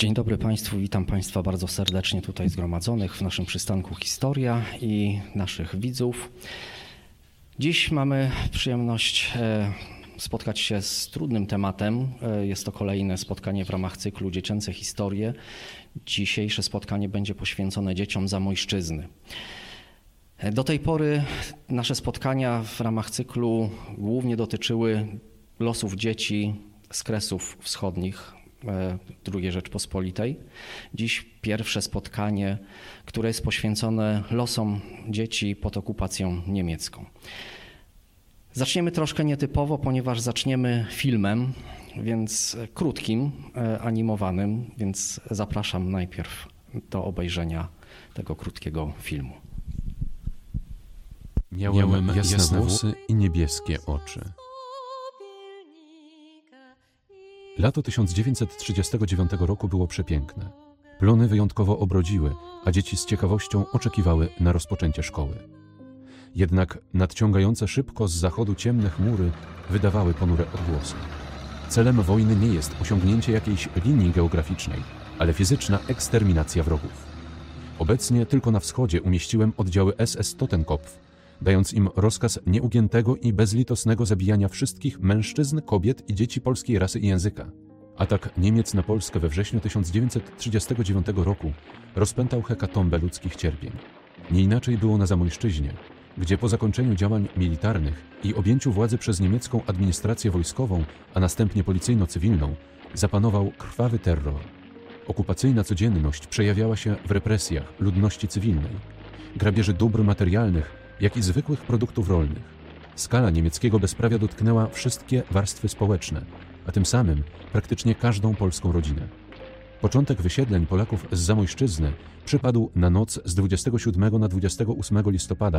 Dzień dobry Państwu, witam Państwa bardzo serdecznie tutaj zgromadzonych w naszym przystanku Historia i naszych widzów. Dziś mamy przyjemność spotkać się z trudnym tematem. Jest to kolejne spotkanie w ramach cyklu Dziecięce Historie. Dzisiejsze spotkanie będzie poświęcone dzieciom Zamojszczyzny. Do tej pory nasze spotkania w ramach cyklu głównie dotyczyły losów dzieci z Kresów Wschodnich II Rzeczpospolitej. Dziś pierwsze spotkanie, które jest poświęcone losom dzieci pod okupacją niemiecką. Zaczniemy troszkę nietypowo, ponieważ zaczniemy filmem, więc krótkim, animowanym, więc zapraszam najpierw do obejrzenia tego krótkiego filmu. Miałem jasne włosy i niebieskie oczy. Lato 1939 roku było przepiękne. Plony wyjątkowo obrodziły, a dzieci z ciekawością oczekiwały na rozpoczęcie szkoły. Jednak nadciągające szybko z zachodu ciemne chmury wydawały ponure odgłosy. Celem wojny nie jest osiągnięcie jakiejś linii geograficznej, ale fizyczna eksterminacja wrogów. Obecnie tylko na wschodzie umieściłem oddziały SS Totenkopf, dając im rozkaz nieugiętego i bezlitosnego zabijania wszystkich mężczyzn, kobiet i dzieci polskiej rasy i języka. Atak Niemiec na Polskę we wrześniu 1939 roku rozpętał hekatombę ludzkich cierpień. Nie inaczej było na Zamojszczyźnie, gdzie po zakończeniu działań militarnych i objęciu władzy przez niemiecką administrację wojskową, a następnie policyjno-cywilną, zapanował krwawy terror. Okupacyjna codzienność przejawiała się w represjach ludności cywilnej, grabieży dóbr materialnych, jak i zwykłych produktów rolnych. Skala niemieckiego bezprawia dotknęła wszystkie warstwy społeczne, a tym samym praktycznie każdą polską rodzinę. Początek wysiedleń Polaków z Zamojszczyzny przypadł na noc z 27 na 28 listopada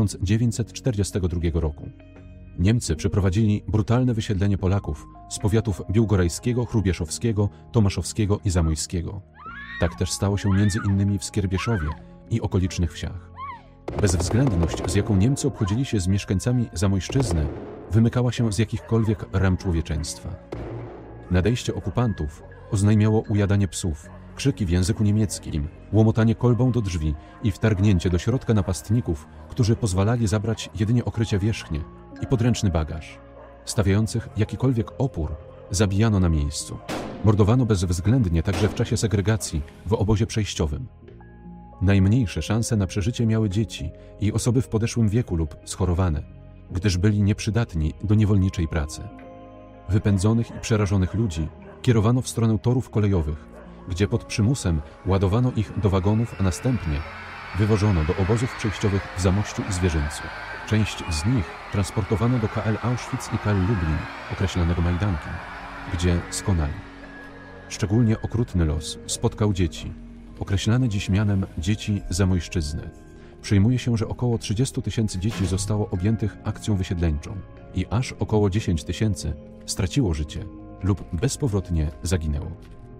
1942 roku. Niemcy przeprowadzili brutalne wysiedlenie Polaków z powiatów biłgorajskiego, chrubieszowskiego, tomaszowskiego i zamojskiego. Tak też stało się między innymi w Skierbieszowie i okolicznych wsiach. Bezwzględność, z jaką Niemcy obchodzili się z mieszkańcami Zamojszczyzny, wymykała się z jakichkolwiek ram człowieczeństwa. Nadejście okupantów oznajmiało ujadanie psów, krzyki w języku niemieckim, łomotanie kolbą do drzwi i wtargnięcie do środka napastników, którzy pozwalali zabrać jedynie okrycia wierzchnie i podręczny bagaż. Stawiających jakikolwiek opór zabijano na miejscu. Mordowano bezwzględnie także w czasie segregacji w obozie przejściowym. Najmniejsze szanse na przeżycie miały dzieci i osoby w podeszłym wieku lub schorowane, gdyż byli nieprzydatni do niewolniczej pracy. Wypędzonych i przerażonych ludzi kierowano w stronę torów kolejowych, gdzie pod przymusem ładowano ich do wagonów, a następnie wywożono do obozów przejściowych w Zamościu i Zwierzyńcu. Część z nich transportowano do KL Auschwitz i KL Lublin, określanego Majdankiem, gdzie skonali. Szczególnie okrutny los spotkał dzieci, określane dziś mianem dzieci Zamojszczyzny. Przyjmuje się, że około 30 000 dzieci zostało objętych akcją wysiedleńczą i aż około 10 000 straciło życie lub bezpowrotnie zaginęło.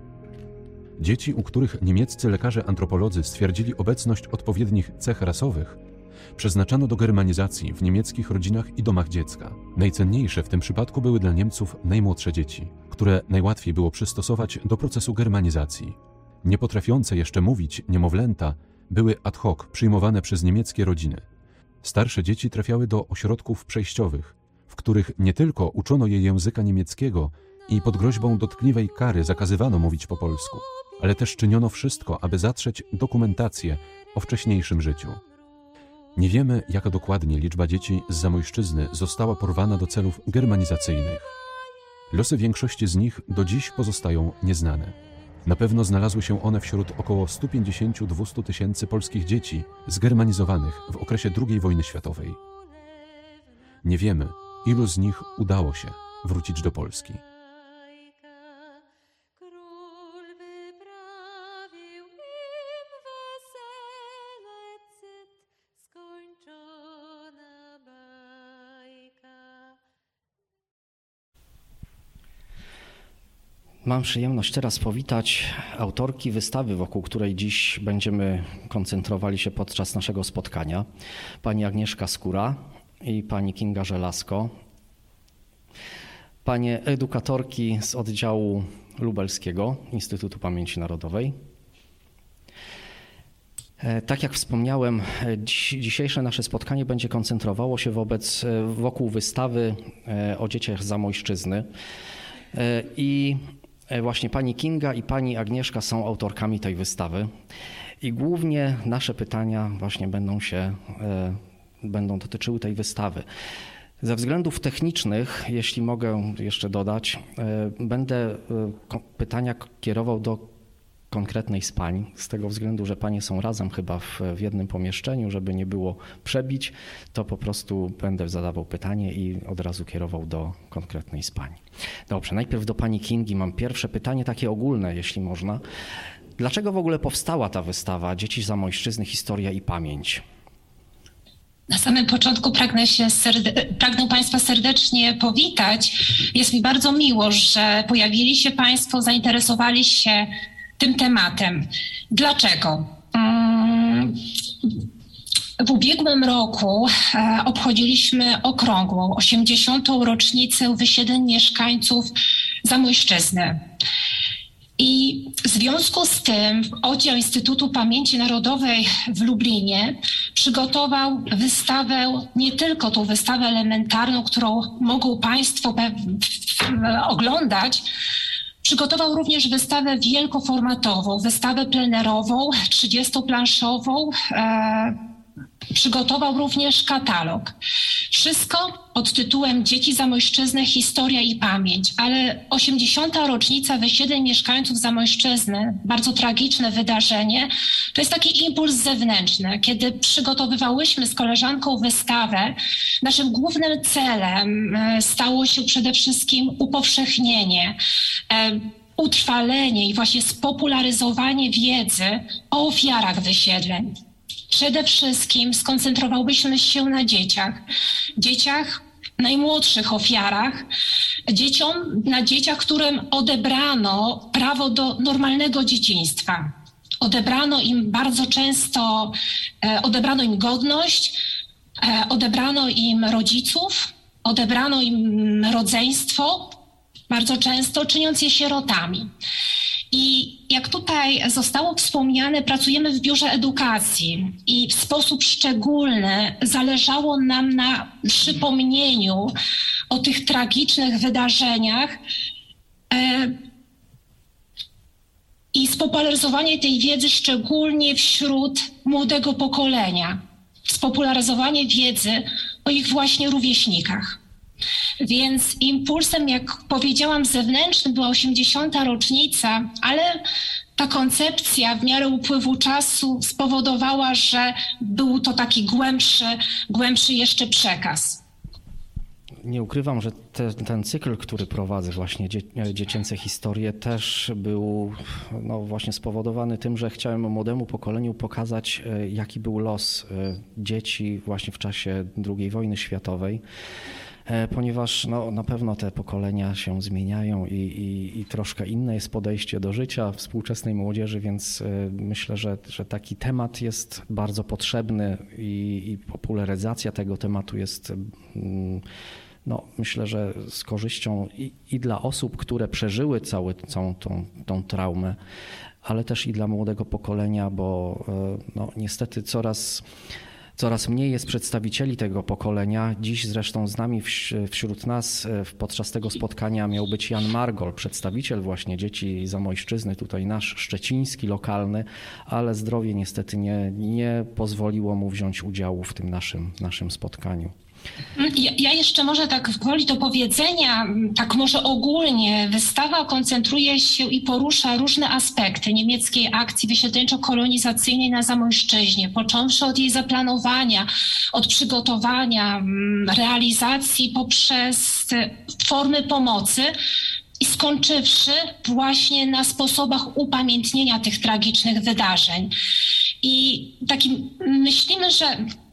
Dzieci, u których niemieccy lekarze antropolodzy stwierdzili obecność odpowiednich cech rasowych, przeznaczano do germanizacji w niemieckich rodzinach i domach dziecka. Najcenniejsze w tym przypadku były dla Niemców najmłodsze dzieci, które najłatwiej było przystosować do procesu germanizacji. Nie potrafiące jeszcze mówić niemowlęta były ad hoc przyjmowane przez niemieckie rodziny. Starsze dzieci trafiały do ośrodków przejściowych, w których nie tylko uczono je języka niemieckiego i pod groźbą dotkliwej kary zakazywano mówić po polsku, ale też czyniono wszystko, aby zatrzeć dokumentację o wcześniejszym życiu. Nie wiemy, jaka dokładnie liczba dzieci z Zamojszczyzny została porwana do celów germanizacyjnych. Losy większości z nich do dziś pozostają nieznane. Na pewno znalazły się one wśród około 150–200 tysięcy polskich dzieci zgermanizowanych w okresie II wojny światowej. Nie wiemy, ilu z nich udało się wrócić do Polski. Mam przyjemność teraz powitać autorki wystawy, wokół której dziś będziemy koncentrowali się podczas naszego spotkania. Pani Agnieszka Skóra i pani Kinga Żelazko. panie edukatorki z oddziału lubelskiego Instytutu Pamięci Narodowej. Tak jak wspomniałem, dzisiejsze nasze spotkanie będzie koncentrowało się wokół wystawy o dzieciach z Zamojszczyzny. I właśnie pani Kinga i pani Agnieszka są autorkami tej wystawy. I głównie nasze pytania właśnie będą dotyczyły tej wystawy. Ze względów technicznych, jeśli mogę jeszcze dodać, będę pytania kierował do konkretnej z pań, z tego względu, że panie są razem chyba w jednym pomieszczeniu, żeby nie było przebić, to po prostu będę zadawał pytanie i od razu kierował do konkretnej z pań. Dobrze, najpierw do pani Kingi mam pierwsze pytanie, takie ogólne, jeśli można. Dlaczego w ogóle powstała ta wystawa Dzieci z Zamojszczyzny, historia i pamięć? Na samym początku pragnę Państwa serdecznie powitać. Jest mi bardzo miło, że pojawili się Państwo, zainteresowali się tym tematem. Dlaczego? W ubiegłym roku obchodziliśmy okrągłą 80. rocznicę wysiedleń mieszkańców Zamojszczyzny. I w związku z tym oddział Instytutu Pamięci Narodowej w Lublinie przygotował wystawę, nie tylko tą wystawę elementarną, którą mogą Państwo oglądać, przygotował również wystawę wielkoformatową, wystawę plenerową, 30-planszową, przygotował również katalog. Wszystko pod tytułem Dzieci Zamojszczyzny, historia i pamięć, ale 80. rocznica wysiedleń mieszkańców Zamojszczyzny, bardzo tragiczne wydarzenie, to jest taki impuls zewnętrzny. Kiedy przygotowywałyśmy z koleżanką wystawę, naszym głównym celem stało się przede wszystkim upowszechnienie, utrwalenie i właśnie spopularyzowanie wiedzy o ofiarach wysiedleń. Przede wszystkim skoncentrowałyśmy się na dzieciach, najmłodszych ofiarach, na dzieciach, którym odebrano prawo do normalnego dzieciństwa. Odebrano im bardzo często, odebrano im godność, odebrano im rodziców, odebrano im rodzeństwo, bardzo często czyniąc je sierotami. I jak tutaj zostało wspomniane, pracujemy w Biurze Edukacji i w sposób szczególny zależało nam na przypomnieniu o tych tragicznych wydarzeniach i spopularyzowanie tej wiedzy szczególnie wśród młodego pokolenia. Spopularyzowanie wiedzy o ich właśnie rówieśnikach. Więc impulsem, jak powiedziałam, zewnętrznym była 80. rocznica, ale ta koncepcja w miarę upływu czasu spowodowała, że był to taki głębszy jeszcze przekaz. Nie ukrywam, że ten cykl, który prowadzę, właśnie dziecięce historie, też był właśnie spowodowany tym, że chciałem młodemu pokoleniu pokazać, jaki był los dzieci właśnie w czasie II wojny światowej. Ponieważ na pewno te pokolenia się zmieniają i troszkę inne jest podejście do życia współczesnej młodzieży, więc myślę, że taki temat jest bardzo potrzebny i popularyzacja tego tematu jest, myślę, że z korzyścią i dla osób, które przeżyły całą tą traumę, ale też i dla młodego pokolenia, bo niestety coraz mniej jest przedstawicieli tego pokolenia. Dziś zresztą z nami wśród nas podczas tego spotkania miał być Jan Margol, przedstawiciel właśnie dzieci Zamojszczyzny, tutaj nasz szczeciński, lokalny, ale zdrowie niestety nie pozwoliło mu wziąć udziału w tym naszym spotkaniu. Ja jeszcze może tak gwoli do powiedzenia, tak może ogólnie, wystawa koncentruje się i porusza różne aspekty niemieckiej akcji wysiedleńczo-kolonizacyjnej na Zamojszczyźnie, począwszy od jej zaplanowania, od przygotowania, realizacji poprzez formy pomocy i skończywszy właśnie na sposobach upamiętnienia tych tragicznych wydarzeń. I myślimy, że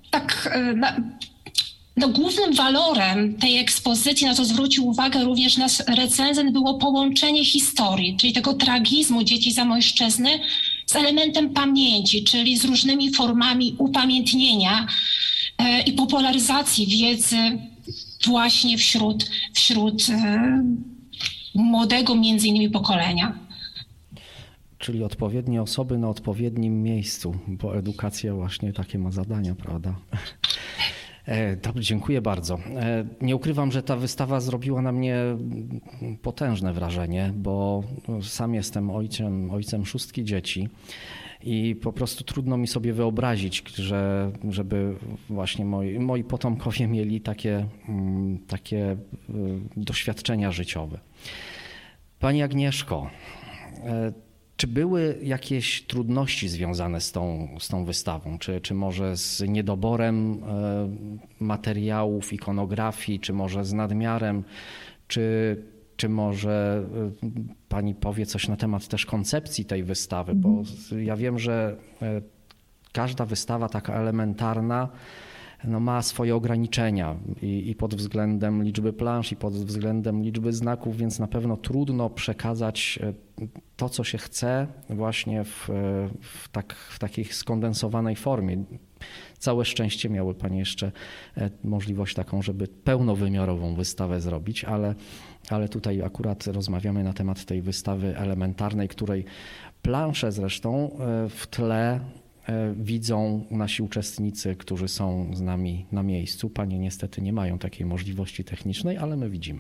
głównym walorem tej ekspozycji, na co zwrócił uwagę również nasz recenzent, było połączenie historii, czyli tego tragizmu dzieci Zamojszczyzny z elementem pamięci, czyli z różnymi formami upamiętnienia i popularyzacji wiedzy właśnie wśród młodego między innymi pokolenia. Czyli odpowiednie osoby na odpowiednim miejscu, bo edukacja właśnie takie ma zadania, prawda? Dobrze, dziękuję bardzo. Nie ukrywam, że ta wystawa zrobiła na mnie potężne wrażenie, bo sam jestem ojcem 6 dzieci i po prostu trudno mi sobie wyobrazić, żeby właśnie moi potomkowie mieli takie doświadczenia życiowe. Pani Agnieszko, czy były jakieś trudności związane z tą wystawą? Czy może z niedoborem materiałów, ikonografii, czy może z nadmiarem, czy może pani powie coś na temat też koncepcji tej wystawy? Bo ja wiem, że każda wystawa taka elementarna ma swoje ograniczenia i pod względem liczby plansz, i pod względem liczby znaków, więc na pewno trudno przekazać to, co się chce właśnie w takiej skondensowanej formie. Całe szczęście miały Panie jeszcze możliwość taką, żeby pełnowymiarową wystawę zrobić, ale tutaj akurat rozmawiamy na temat tej wystawy elementarnej, której plansze zresztą w tle widzą nasi uczestnicy, którzy są z nami na miejscu. Panie niestety nie mają takiej możliwości technicznej, ale my widzimy.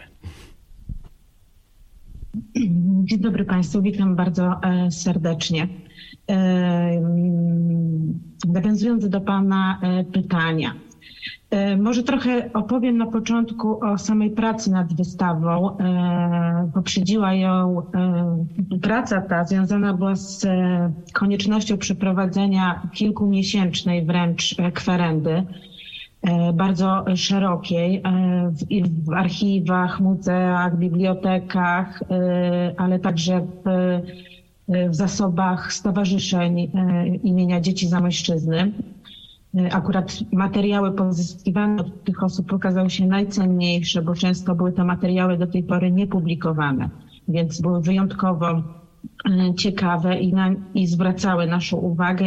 Dzień dobry Państwu, witam bardzo serdecznie. Nawiązując do Pana pytania, może trochę opowiem na początku o samej pracy nad wystawą. Poprzedziła ją praca ta związana była z koniecznością przeprowadzenia kilkumiesięcznej wręcz kwerendy, bardzo szerokiej w archiwach, muzeach, bibliotekach, ale także w zasobach stowarzyszeń imienia Dzieci Zamojszczyzny. Akurat materiały pozyskiwane od tych osób okazały się najcenniejsze, bo często były to materiały do tej pory niepublikowane, więc były wyjątkowo ciekawe i zwracały naszą uwagę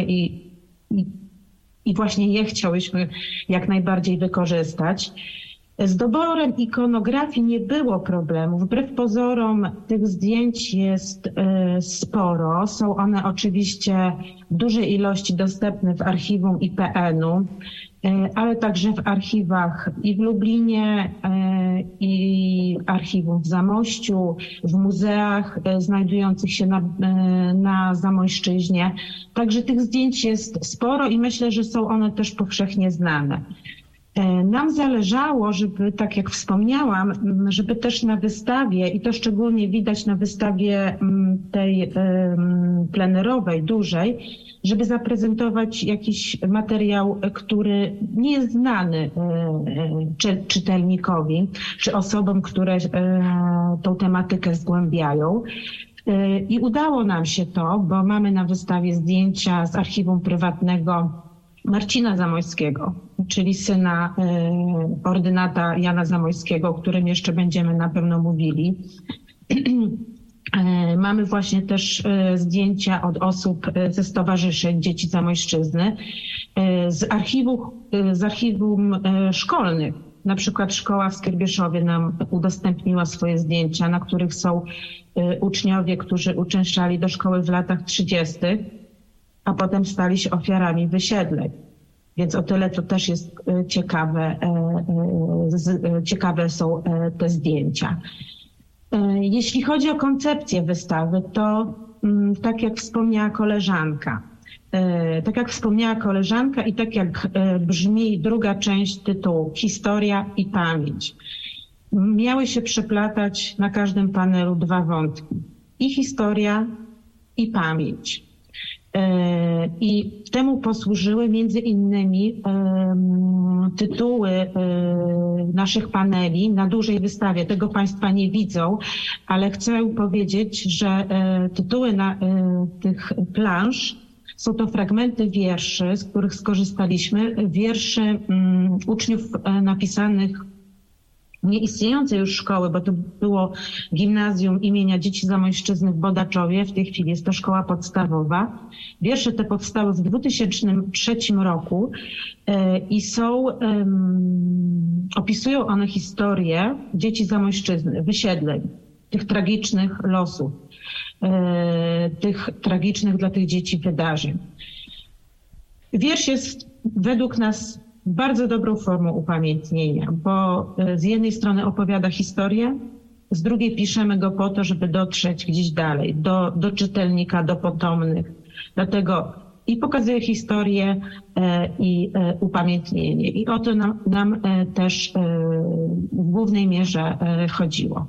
i właśnie je chciałyśmy jak najbardziej wykorzystać. Z doborem ikonografii nie było problemu. Wbrew pozorom tych zdjęć jest sporo. Są one oczywiście w dużej ilości dostępne w archiwum IPN-u, ale także w archiwach i w Lublinie, i archiwum w Zamościu, w muzeach znajdujących się na Zamojszczyźnie. Także tych zdjęć jest sporo i myślę, że są one też powszechnie znane. Nam zależało, żeby, tak jak wspomniałam, żeby też na wystawie, i to szczególnie widać na wystawie tej plenerowej, dużej, żeby zaprezentować jakiś materiał, który nie jest znany czytelnikowi, czy osobom, które tą tematykę zgłębiają. I udało nam się to, bo mamy na wystawie zdjęcia z archiwum prywatnego Marcina Zamojskiego, czyli syna ordynata Jana Zamojskiego, o którym jeszcze będziemy na pewno mówili. Mamy właśnie też zdjęcia od osób ze stowarzyszeń Dzieci Zamojszczyzny, z archiwum szkolnych. Na przykład szkoła w Skierbieszowie nam udostępniła swoje zdjęcia, na których są uczniowie, którzy uczęszczali do szkoły w latach 30., a potem stali się ofiarami wysiedleń. Więc o tyle to też jest ciekawe są te zdjęcia. Jeśli chodzi o koncepcję wystawy, to tak jak wspomniała koleżanka i tak jak brzmi druga część tytułu, historia i pamięć, miały się przeplatać na każdym panelu dwa wątki. I historia, i pamięć. I temu posłużyły między innymi tytuły naszych paneli na dużej wystawie. Tego Państwa nie widzą, ale chcę powiedzieć, że tytuły tych plansz są to fragmenty wierszy, z których skorzystaliśmy. Wierszy uczniów napisanych nieistniejącej już szkoły, bo to było gimnazjum imienia Dzieci Zamojszczyzny w Bodaczowie, w tej chwili jest to szkoła podstawowa. Wiersze te powstały w 2003 roku i opisują one historię dzieci Zamojszczyzny, wysiedleń, tych tragicznych losów, tych tragicznych dla tych dzieci wydarzeń. Wiersz jest według nas bardzo dobrą formą upamiętnienia, bo z jednej strony opowiada historię, z drugiej piszemy go po to, żeby dotrzeć gdzieś dalej, do czytelnika, do potomnych. Dlatego i pokazuje historię, i upamiętnienie. I o to nam też w głównej mierze chodziło.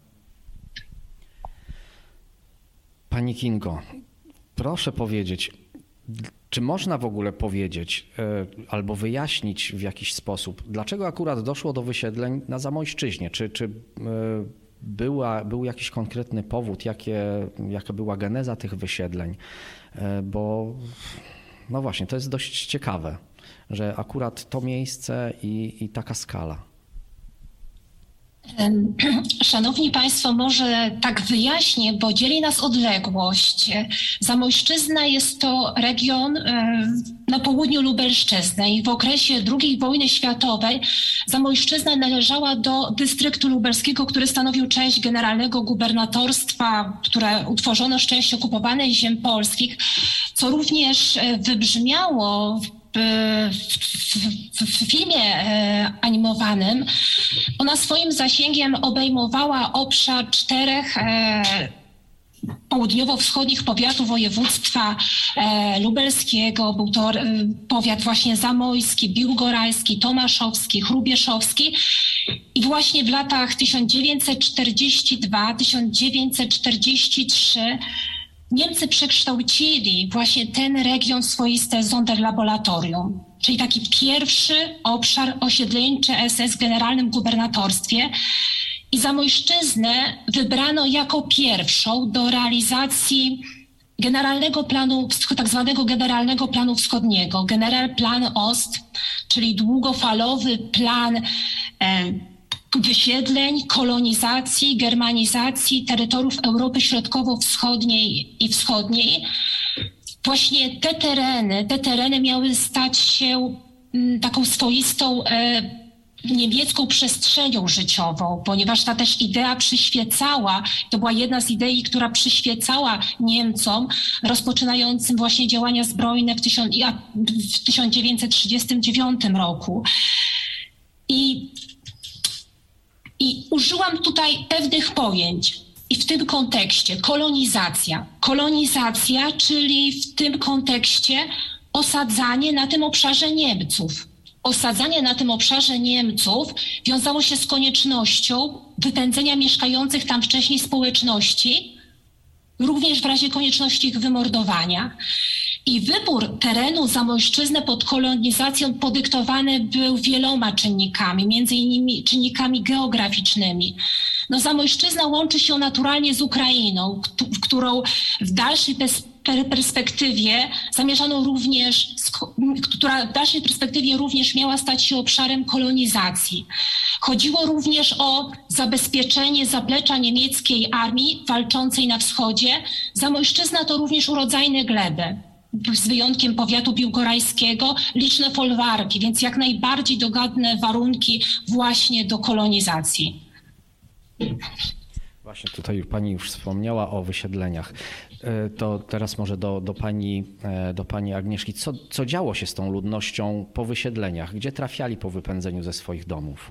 Pani Kingo, proszę powiedzieć, czy można w ogóle powiedzieć albo wyjaśnić w jakiś sposób, dlaczego akurat doszło do wysiedleń na Zamojszczyźnie? Czy był jakiś konkretny powód, jaka była geneza tych wysiedleń? Bo no właśnie, to jest dość ciekawe, że akurat to miejsce i taka skala. Szanowni Państwo, może tak wyjaśnię, bo dzieli nas odległość. Zamojszczyzna jest to region na południu Lubelszczyzny i w okresie II wojny światowej Zamojszczyzna należała do dystryktu lubelskiego, który stanowił część generalnego gubernatorstwa, które utworzono z części okupowanej ziem polskich, co również wybrzmiało w filmie animowanym. Ona swoim zasięgiem obejmowała obszar 4 południowo-wschodnich powiatów województwa lubelskiego. Był to powiat właśnie zamojski, biłgorajski, tomaszowski, hrubieszowski. I właśnie w latach 1942-1943 Niemcy przekształcili właśnie ten region w swoiste Sonderlaboratorium, czyli taki pierwszy obszar osiedleńczy SS w generalnym gubernatorstwie. I Zamojszczyznę wybrano jako pierwszą do realizacji generalnego planu, tak zwanego generalnego planu wschodniego, Generalplan Ost, czyli długofalowy plan wysiedleń, kolonizacji, germanizacji terytoriów Europy Środkowo-Wschodniej i Wschodniej. Właśnie te tereny miały stać się taką swoistą niemiecką przestrzenią życiową, ponieważ ta też idea przyświecała, to była jedna z idei, która przyświecała Niemcom rozpoczynającym właśnie działania zbrojne w 1939 roku. I użyłam tutaj pewnych pojęć i w tym kontekście kolonizacja, czyli w tym kontekście osadzanie na tym obszarze Niemców. Osadzanie na tym obszarze Niemców wiązało się z koniecznością wypędzenia mieszkających tam wcześniej społeczności, również w razie konieczności ich wymordowania. I wybór terenu Zamojszczyzny pod kolonizacją podyktowany był wieloma czynnikami, między innymi czynnikami geograficznymi. No, Zamojszczyzna łączy się naturalnie z Ukrainą, którą w dalszej perspektywie zamierzano również, która w dalszej perspektywie również miała stać się obszarem kolonizacji. Chodziło również o zabezpieczenie zaplecza niemieckiej armii walczącej na wschodzie. Zamojszczyzna to również urodzajne gleby, z wyjątkiem powiatu biłgorajskiego, liczne folwarki, więc jak najbardziej dogodne warunki właśnie do kolonizacji. Właśnie tutaj pani już wspomniała o wysiedleniach. To teraz może do pani Agnieszki. Co działo się z tą ludnością po wysiedleniach? Gdzie trafiali po wypędzeniu ze swoich domów?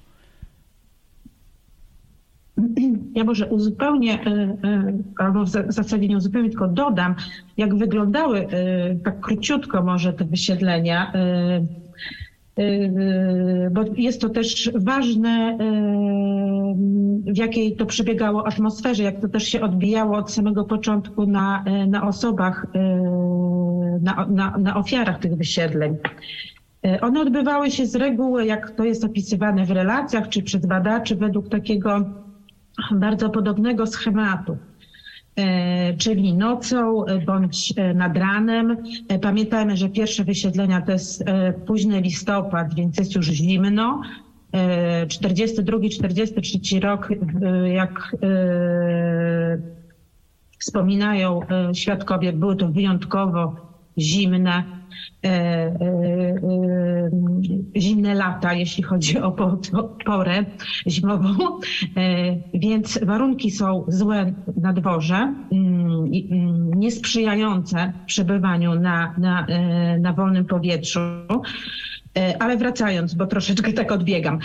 Ja może uzupełnię, albo w zasadzie nie uzupełnię, tylko dodam, jak wyglądały tak króciutko może te wysiedlenia, bo jest to też ważne, w jakiej to przebiegało atmosferze, jak to też się odbijało od samego początku na osobach, na ofiarach tych wysiedleń. One odbywały się z reguły, jak to jest opisywane w relacjach czy przez badaczy, według takiego bardzo podobnego schematu, czyli nocą bądź nad ranem. Pamiętajmy, że pierwsze wysiedlenia to jest późny listopad, więc jest już zimno. 42-43 rok, jak wspominają świadkowie, były to wyjątkowo zimne lata, jeśli chodzi o porę zimową, więc warunki są złe na dworze, niesprzyjające przebywaniu na wolnym powietrzu. Ale wracając, bo troszeczkę tak odbiegam.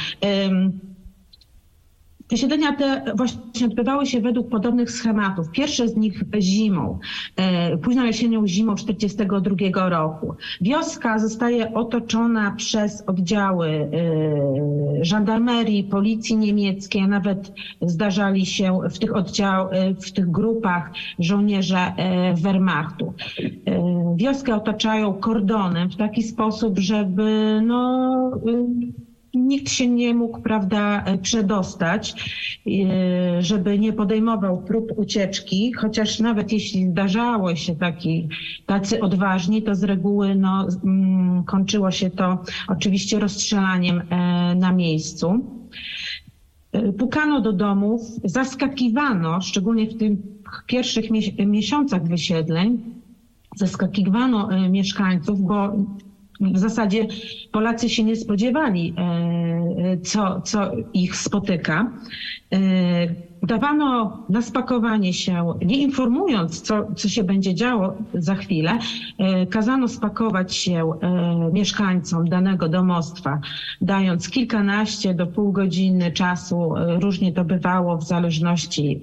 Wysiedlenia te właśnie odbywały się według podobnych schematów. Pierwsze z nich zimą, późną jesienią, zimą 1942 roku. Wioska zostaje otoczona przez oddziały żandarmerii, policji niemieckiej, nawet zdarzali się w tych grupach żołnierze Wehrmachtu. Wioskę otaczają kordonem w taki sposób, żeby nikt się nie mógł, prawda, przedostać, żeby nie podejmował prób ucieczki, chociaż nawet jeśli zdarzało się tacy odważni, to z reguły kończyło się to oczywiście rozstrzelaniem na miejscu. Pukano do domów, zaskakiwano, szczególnie w tych pierwszych miesiącach wysiedleń, zaskakiwano mieszkańców, bo w zasadzie Polacy się nie spodziewali, co ich spotyka. Dawano na spakowanie się, nie informując, co się będzie działo za chwilę, kazano spakować się mieszkańcom danego domostwa, dając kilkanaście do pół godziny czasu. Różnie to bywało w zależności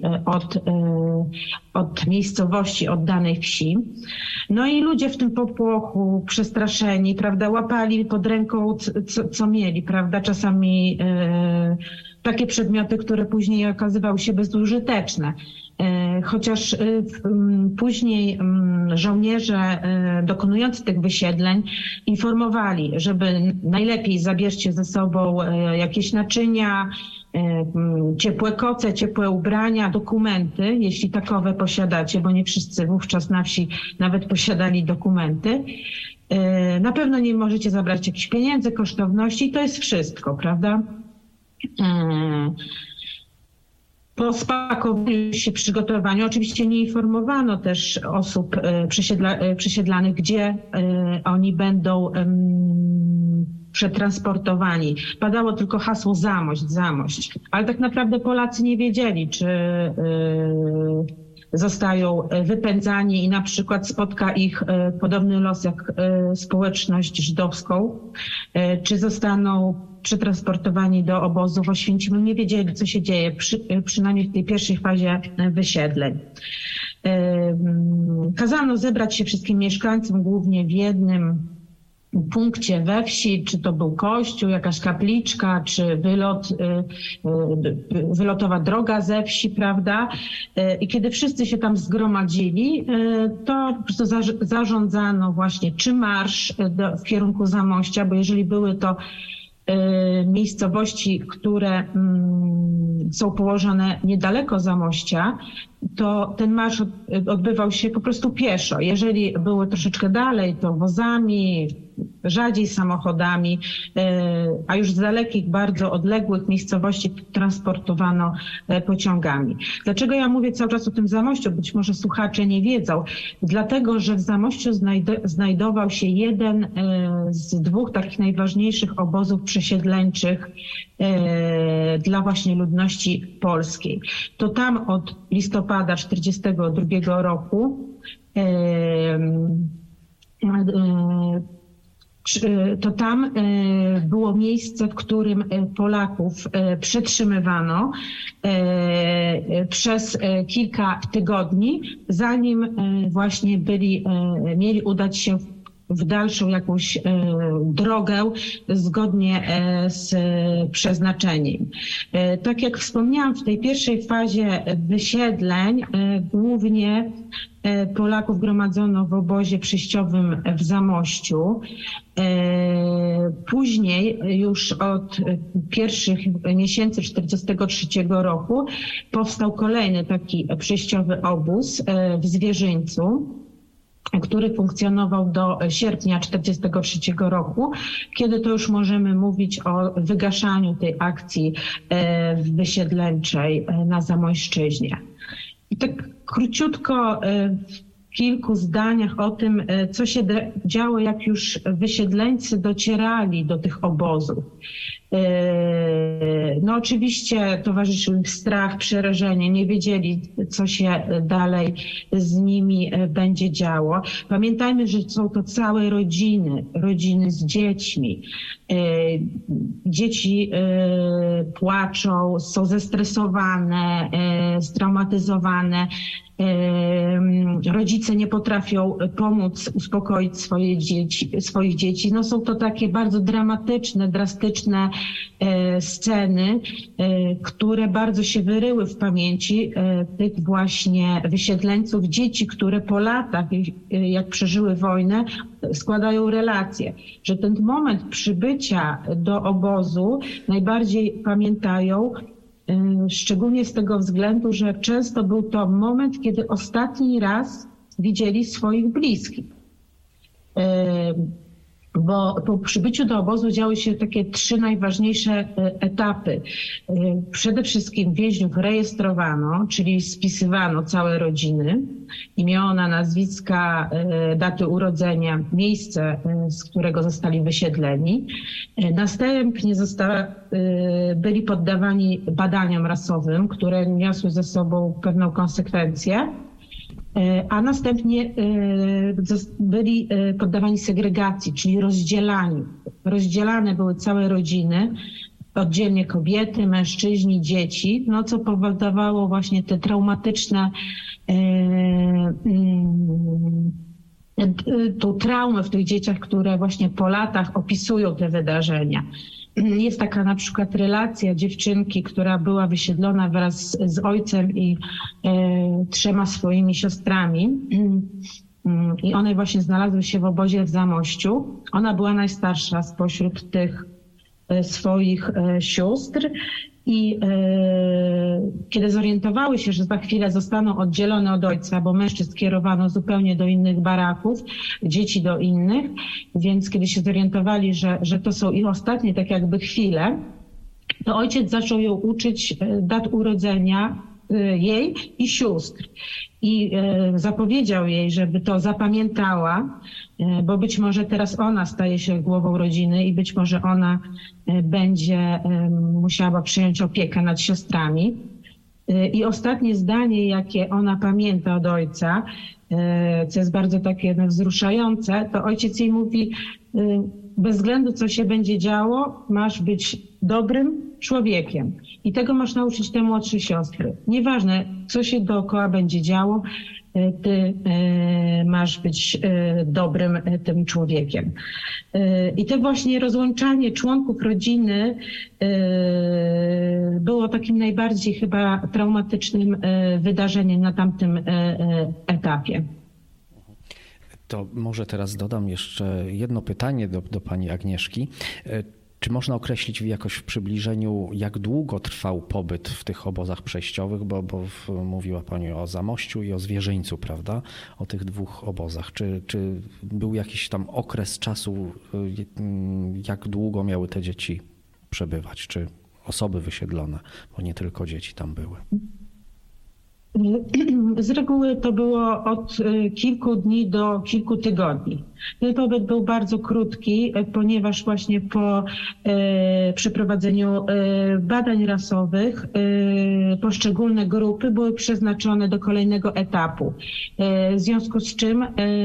od miejscowości, od danej wsi. No i ludzie w tym popłochu, przestraszeni, prawda, łapali pod ręką co mieli, prawda, czasami takie przedmioty, które później okazywały się bezużyteczne. Chociaż później żołnierze dokonujący tych wysiedleń informowali, żeby najlepiej zabierzcie ze sobą jakieś naczynia, ciepłe koce, ciepłe ubrania, dokumenty, jeśli takowe posiadacie, bo nie wszyscy wówczas na wsi nawet posiadali dokumenty. Na pewno nie możecie zabrać jakichś pieniędzy, kosztowności, to jest wszystko, prawda? Po spakowaniu się, przygotowaniu, oczywiście nie informowano też osób przesiedlanych, gdzie oni będą przetransportowani. Padało tylko hasło Zamość. Ale tak naprawdę Polacy nie wiedzieli, czy zostają wypędzani i na przykład spotka ich podobny los jak społeczność żydowską, czy zostaną przetransportowani do obozu w Oświęcimiu. Nie wiedzieli, co się dzieje, przynajmniej w tej pierwszej fazie wysiedleń. Kazano zebrać się wszystkim mieszkańcom głównie w jednym punkcie we wsi, czy to był kościół, jakaś kapliczka, czy wylotowa droga ze wsi, prawda? I kiedy wszyscy się tam zgromadzili, to po prostu zarządzano właśnie czy marsz w kierunku Zamościa, bo jeżeli były to miejscowości, które są położone niedaleko Zamościa, to ten marsz odbywał się po prostu pieszo. Jeżeli były troszeczkę dalej, to wozami, rzadziej samochodami, a już z dalekich, bardzo odległych miejscowości transportowano pociągami. Dlaczego ja mówię cały czas o tym Zamościu? Być może słuchacze nie wiedzą. Dlatego, że w Zamościu znajdował się jeden z dwóch takich najważniejszych obozów przesiedleńczych dla właśnie ludności polskiej. To tam od listopada 1942 roku to tam było miejsce, w którym Polaków przetrzymywano przez kilka tygodni, zanim właśnie mieli udać się w dalszą jakąś drogę zgodnie z przeznaczeniem. Tak jak wspomniałam, w tej pierwszej fazie wysiedleń głównie Polaków gromadzono w obozie przejściowym w Zamościu. Później już od pierwszych miesięcy 1943 roku powstał kolejny taki przejściowy obóz w Zwierzyńcu. który funkcjonował do sierpnia 1943 roku, kiedy to już możemy mówić o wygaszaniu tej akcji wysiedleńczej na Zamojszczyźnie. I tak króciutko w kilku zdaniach o tym, co się działo, jak już wysiedleńcy docierali do tych obozów. No oczywiście towarzyszył im strach, przerażenie, nie wiedzieli, co się dalej z nimi będzie działo. Pamiętajmy, że są to całe rodziny z dziećmi. Dzieci płaczą, są zestresowane, straumatyzowane. Rodzice nie potrafią pomóc, uspokoić swoich dzieci. No są to takie bardzo dramatyczne, drastyczne sceny, które bardzo się wyryły w pamięci tych właśnie wysiedleńców, dzieci, które po latach, jak przeżyły wojnę, składają relacje, że ten moment przybycia do obozu najbardziej pamiętają, szczególnie z tego względu, że często był to moment, kiedy ostatni raz widzieli swoich bliskich. Bo po przybyciu do obozu działy się takie 3 najważniejsze etapy. Przede wszystkim więźniów rejestrowano, czyli spisywano całe rodziny, imiona, nazwiska, daty urodzenia, miejsce, z którego zostali wysiedleni. Następnie byli poddawani badaniom rasowym, które niosły ze sobą pewną konsekwencję. A następnie byli poddawani segregacji, czyli rozdzielani. Rozdzielane były całe rodziny, oddzielnie kobiety, mężczyźni, dzieci, no co powodowało właśnie te traumatyczne, tą traumę w tych dzieciach, które właśnie po latach opisują te wydarzenia. Jest taka na przykład relacja dziewczynki, która była wysiedlona wraz z ojcem i 3 swoimi siostrami. I one właśnie znalazły się w obozie w Zamościu. Ona była najstarsza spośród tych swoich sióstr. I kiedy zorientowały się, że za chwilę zostaną oddzielone od ojca, bo mężczyzn kierowano zupełnie do innych baraków, dzieci do innych, więc kiedy się zorientowali, że to są ich ostatnie tak jakby chwile, to ojciec zaczął ją uczyć dat urodzenia jej i sióstr. I zapowiedział jej, żeby to zapamiętała, bo być może teraz ona staje się głową rodziny i być może ona będzie musiała przyjąć opiekę nad siostrami. I ostatnie zdanie, jakie ona pamięta od ojca, co jest bardzo takie wzruszające, to ojciec jej mówi: bez względu co się będzie działo, masz być dobrym człowiekiem. I tego masz nauczyć te młodsze siostry. Nieważne, co się dookoła będzie działo, ty masz być dobrym tym człowiekiem. I to właśnie rozłączanie członków rodziny było takim najbardziej chyba traumatycznym wydarzeniem na tamtym etapie. To może teraz dodam jeszcze jedno pytanie do pani Agnieszki. Czy można określić jakoś w przybliżeniu, jak długo trwał pobyt w tych obozach przejściowych, bo mówiła pani o Zamościu i o Zwierzyńcu, prawda? O tych 2 obozach. Czy był jakiś tam okres czasu, jak długo miały te dzieci przebywać, czy osoby wysiedlone, bo nie tylko dzieci tam były? Z reguły to było od kilku dni do kilku tygodni. Ten pobyt był bardzo krótki, ponieważ właśnie po przeprowadzeniu badań rasowych poszczególne grupy były przeznaczone do kolejnego etapu. W związku z czym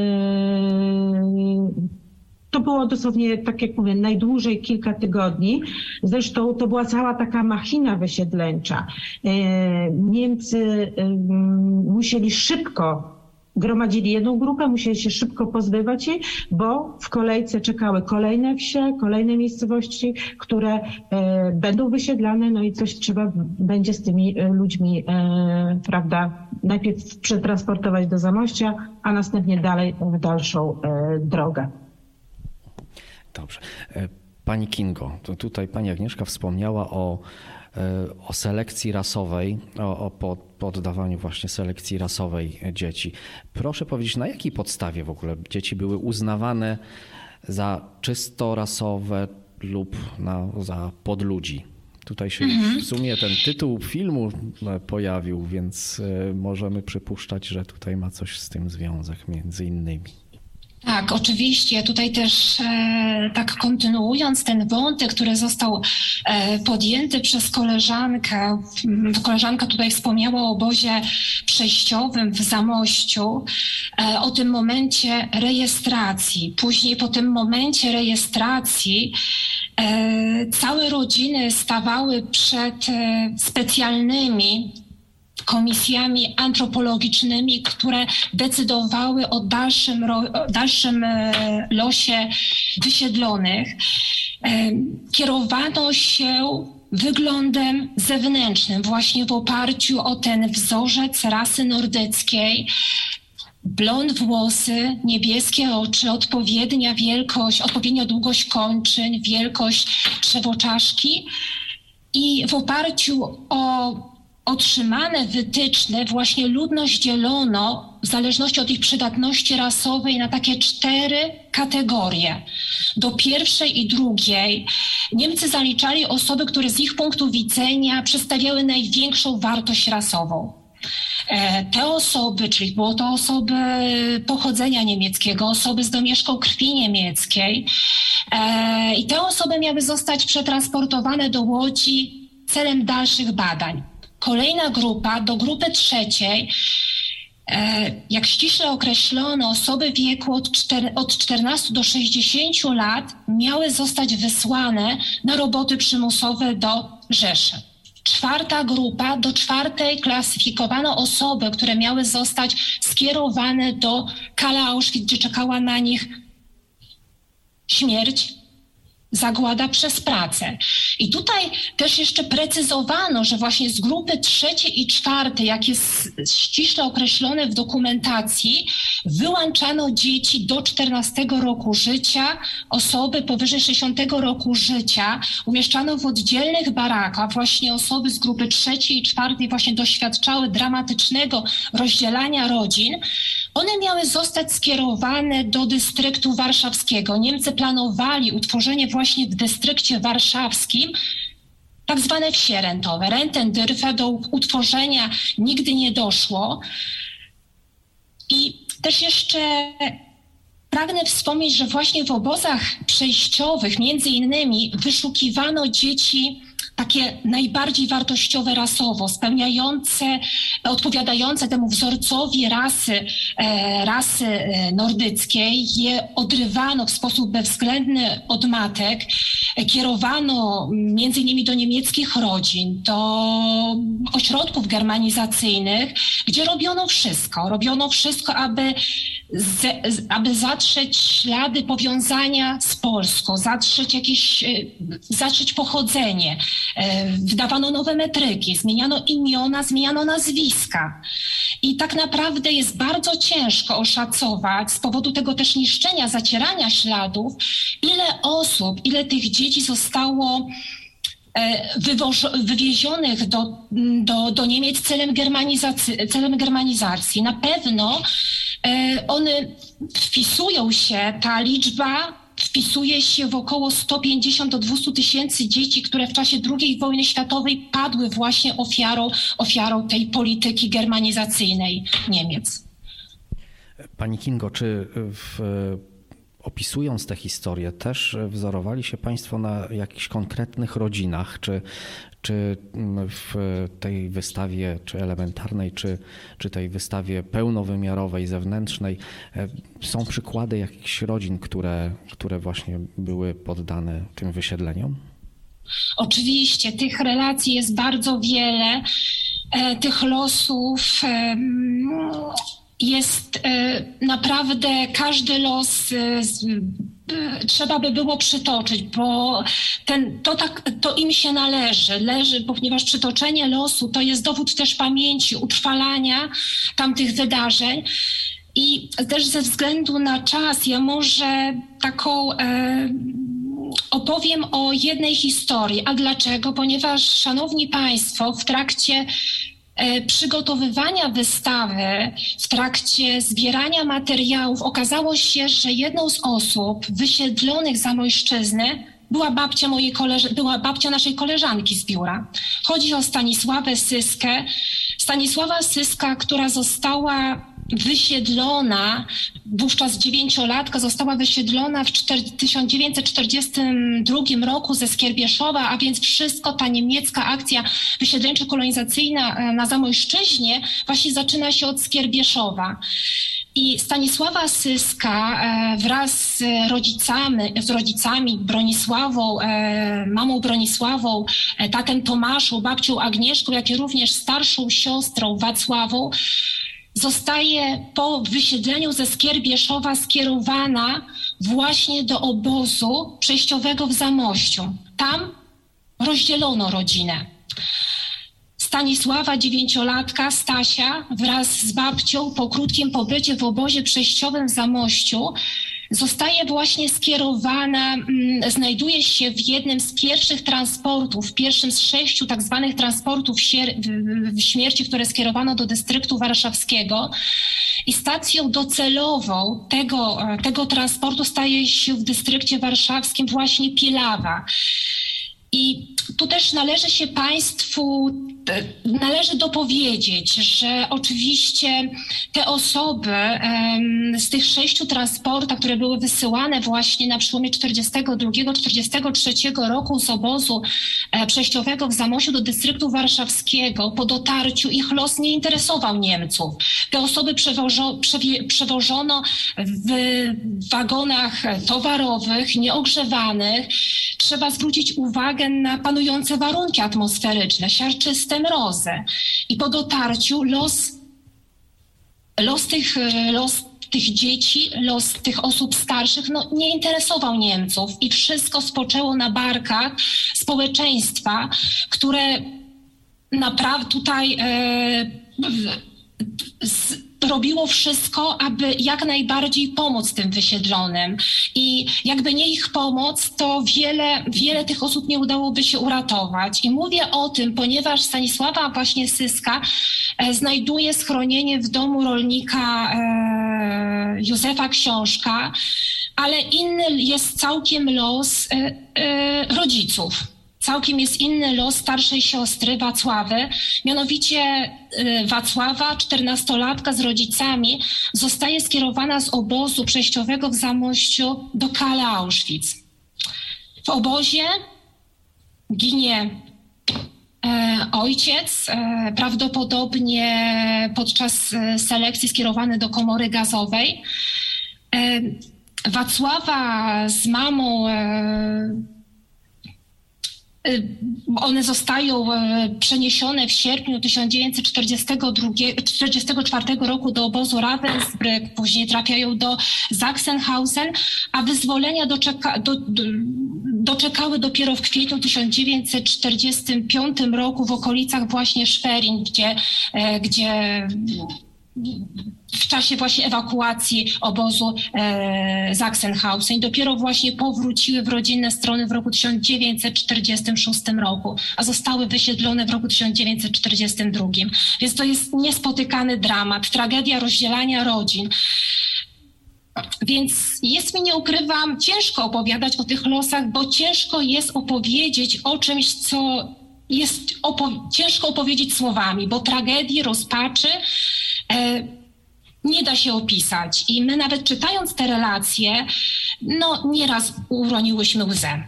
to było dosłownie, tak jak mówię, najdłużej kilka tygodni. Zresztą to była cała taka machina wysiedleńcza. Niemcy musieli szybko, gromadzili jedną grupę, musieli się szybko pozbywać jej, bo w kolejce czekały kolejne wsie, kolejne miejscowości, które będą wysiedlane, no i coś trzeba będzie z tymi ludźmi, prawda, najpierw przetransportować do Zamościa, a następnie dalej w dalszą drogę. Dobrze. Pani Kingo, to tutaj pani Agnieszka wspomniała o o selekcji rasowej, o poddawaniu właśnie selekcji rasowej dzieci. Proszę powiedzieć, na jakiej podstawie w ogóle dzieci były uznawane za czysto rasowe lub za podludzi? Tutaj się w sumie ten tytuł filmu pojawił, więc możemy przypuszczać, że tutaj ma coś z tym związek między innymi. Tak, oczywiście. Tutaj też tak kontynuując ten wątek, który został podjęty przez koleżankę. Koleżanka tutaj wspomniała o obozie przejściowym w Zamościu, o tym momencie rejestracji. Później po tym momencie rejestracji całe rodziny stawały przed specjalnymi komisjami antropologicznymi, które decydowały o dalszym losie wysiedlonych. Kierowano się wyglądem zewnętrznym, właśnie w oparciu o ten wzorzec rasy nordyckiej. Blond włosy, niebieskie oczy, odpowiednia wielkość, odpowiednia długość kończyn, wielkość trzewoczaszki i w oparciu o otrzymane wytyczne właśnie ludność dzielono w zależności od ich przydatności rasowej na takie 4 kategorie. Do pierwszej i drugiej Niemcy zaliczali osoby, które z ich punktu widzenia przedstawiały największą wartość rasową. Te osoby, czyli było to osoby pochodzenia niemieckiego, osoby z domieszką krwi niemieckiej i te osoby miały zostać przetransportowane do Łodzi celem dalszych badań. Kolejna grupa, do grupy trzeciej, jak ściśle określono, osoby w wieku od 14 do 60 lat miały zostać wysłane na roboty przymusowe do Rzeszy. 4. grupa, do 4. klasyfikowano osoby, które miały zostać skierowane do Kala Auschwitz, gdzie czekała na nich śmierć, zagłada przez pracę. I tutaj też jeszcze precyzowano, że właśnie z grupy 3. i 4., jak jest ściśle określone w dokumentacji, wyłączano dzieci do 14 roku życia, osoby powyżej 60 roku życia, umieszczano w oddzielnych barakach. Właśnie osoby z grupy 3. i 4. właśnie doświadczały dramatycznego rozdzielania rodzin. One miały zostać skierowane do dystryktu warszawskiego. Niemcy planowali utworzenie właśnie w dystrykcie warszawskim tak zwane wsie rentowe. Rentendyrfe do utworzenia nigdy nie doszło. I też jeszcze pragnę wspomnieć, że właśnie w obozach przejściowych między innymi wyszukiwano dzieci takie najbardziej wartościowe rasowo, odpowiadające temu wzorcowi rasy nordyckiej. Je odrywano w sposób bezwzględny od matek, kierowano między innymi do niemieckich rodzin, do ośrodków germanizacyjnych, gdzie robiono wszystko, aby zatrzeć ślady powiązania z Polską, zatrzeć pochodzenie. Wydawano nowe metryki, zmieniano imiona, zmieniano nazwiska. I tak naprawdę jest bardzo ciężko oszacować z powodu tego też niszczenia, zacierania śladów, ile tych dzieci zostało wywiezionych do Niemiec celem germanizacji. Na pewno one ta liczba wpisuje się w około 150 do 200 tysięcy dzieci, które w czasie II wojny światowej padły właśnie ofiarą tej polityki germanizacyjnej Niemiec. Pani Kingo, czy opisując tę historię też wzorowali się Państwo na jakichś konkretnych rodzinach, czy w tej wystawie, czy elementarnej, czy tej wystawie pełnowymiarowej, zewnętrznej są przykłady jakichś rodzin, które właśnie były poddane tym wysiedleniom? Oczywiście, tych relacji jest bardzo wiele, tych losów jest naprawdę, każdy los trzeba by było przytoczyć, bo to im się należy, ponieważ przytoczenie losu to jest dowód też pamięci, utrwalania tamtych wydarzeń. I też ze względu na czas ja może taką opowiem o jednej historii. A dlaczego? Ponieważ, szanowni państwo, w trakcie przygotowywania wystawy, w trakcie zbierania materiałów okazało się, że jedną z osób wysiedlonych z Zamojszczyzny była babcia naszej koleżanki z biura. Chodzi o Stanisławę Syskę. Stanisława Syska, która została wysiedlona, wówczas 9-latka, została wysiedlona w 1942 roku ze Skierbieszowa, a więc wszystko, ta niemiecka akcja wysiedleńczo-kolonizacyjna na Zamojszczyźnie właśnie zaczyna się od Skierbieszowa. I Stanisława Syska wraz z rodzicami Bronisławą, mamą Bronisławą, tatem Tomaszą, babcią Agnieszką, jak i również starszą siostrą Wacławą, zostaje po wysiedleniu ze Skierbieszowa skierowana właśnie do obozu przejściowego w Zamościu. Tam rozdzielono rodzinę. Stanisława, 9-latka, Stasia, wraz z babcią po krótkim pobycie w obozie przejściowym w Zamościu zostaje właśnie skierowana, znajduje się w jednym z pierwszych transportów, w pierwszym z 6 tak zwanych transportów śmierci, które skierowano do dystryktu warszawskiego. I stacją docelową tego transportu staje się w dystrykcie warszawskim właśnie Pielawa. I tu też należy dopowiedzieć, że oczywiście te osoby z tych 6 transportach, które były wysyłane właśnie na przełomie 1942-1943 roku z obozu przejściowego w Zamościu do dystryktu warszawskiego, po dotarciu ich los nie interesował Niemców. Te osoby przewożono w wagonach towarowych, nieogrzewanych. Trzeba zwrócić uwagę na panujące warunki atmosferyczne, siarczyste mrozy. I po dotarciu los tych dzieci, los tych osób starszych nie interesował Niemców i wszystko spoczęło na barkach społeczeństwa, które naprawdę tutaj robiło wszystko, aby jak najbardziej pomóc tym wysiedlonym. I jakby nie ich pomoc, to wiele tych osób nie udałoby się uratować. I mówię o tym, ponieważ Stanisława właśnie Syska znajduje schronienie w domu rolnika Józefa Książka, ale inny jest całkiem los rodziców. Całkiem jest inny los starszej siostry Wacławy, mianowicie Wacława, 14-latka z rodzicami, zostaje skierowana z obozu przejściowego w Zamościu do Kala Auschwitz. W obozie ginie ojciec, prawdopodobnie podczas selekcji skierowany do komory gazowej. Wacława z mamą one zostają przeniesione w sierpniu 1944 roku do obozu Ravensbrück, później trafiają do Sachsenhausen, a wyzwolenia doczekały dopiero w kwietniu 1945 roku w okolicach właśnie Schwerin, gdzie w czasie właśnie ewakuacji obozu Sachsenhausen. Dopiero właśnie powróciły w rodzinne strony w roku 1946 roku, a zostały wysiedlone w roku 1942. Więc to jest niespotykany dramat, tragedia rozdzielania rodzin. Więc jest mi, nie ukrywam, ciężko opowiadać o tych losach, bo ciężko jest opowiedzieć o czymś, co jest ciężko opowiedzieć słowami, bo tragedii, rozpaczy nie da się opisać. I my nawet czytając te relacje, nieraz uroniłyśmy łzę.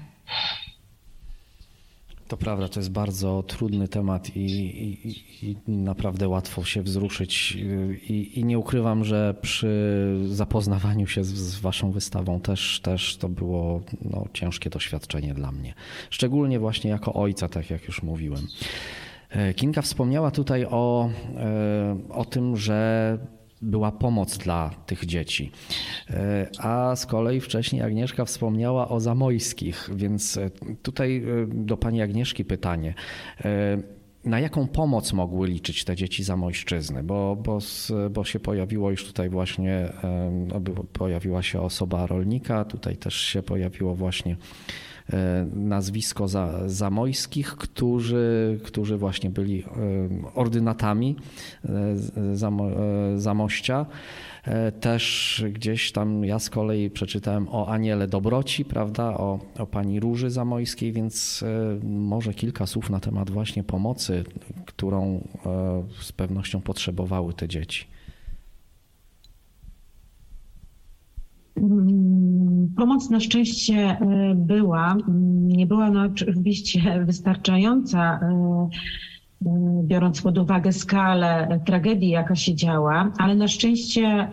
To prawda, to jest bardzo trudny temat i naprawdę łatwo się wzruszyć. I nie ukrywam, że przy zapoznawaniu się z waszą wystawą też to było ciężkie doświadczenie dla mnie. Szczególnie właśnie jako ojca, tak jak już mówiłem. Kinga wspomniała tutaj o tym, że była pomoc dla tych dzieci. A z kolei wcześniej Agnieszka wspomniała o Zamojskich, więc tutaj do pani Agnieszki pytanie. Na jaką pomoc mogły liczyć te dzieci Zamojszczyzny? Bo się pojawiło już tutaj właśnie, pojawiła się osoba rolnika, tutaj też się pojawiło właśnie nazwisko Zamojskich, którzy właśnie byli ordynatami Zamościa. Też gdzieś tam ja z kolei przeczytałem o Aniele Dobroci, prawda, o pani Róży Zamojskiej, więc może kilka słów na temat właśnie pomocy, którą z pewnością potrzebowały te dzieci. Pomoc na szczęście była. Nie była ona oczywiście wystarczająca, biorąc pod uwagę skalę tragedii, jaka się działa, ale na szczęście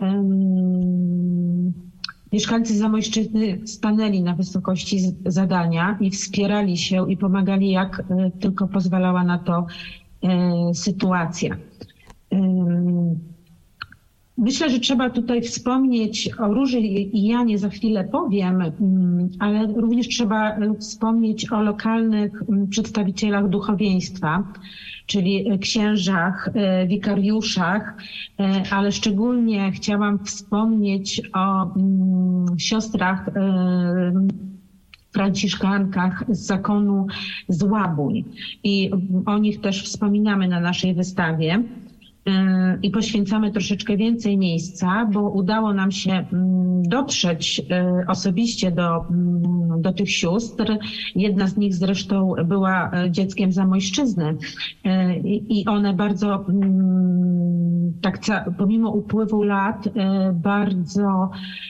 mieszkańcy Zamojszczyzny stanęli na wysokości zadania i wspierali się i pomagali, jak tylko pozwalała na to sytuacja. Myślę, że trzeba tutaj wspomnieć o Róży i Janie, za chwilę powiem, ale również trzeba wspomnieć o lokalnych przedstawicielach duchowieństwa, czyli księżach, wikariuszach, ale szczególnie chciałam wspomnieć o siostrach franciszkankach z zakonu Złabuń. I o nich też wspominamy na naszej wystawie. I poświęcamy troszeczkę więcej miejsca, bo udało nam się dotrzeć osobiście do tych sióstr. Jedna z nich zresztą była dzieckiem Zamojszczyzny i one bardzo, pomimo upływu lat, bardzo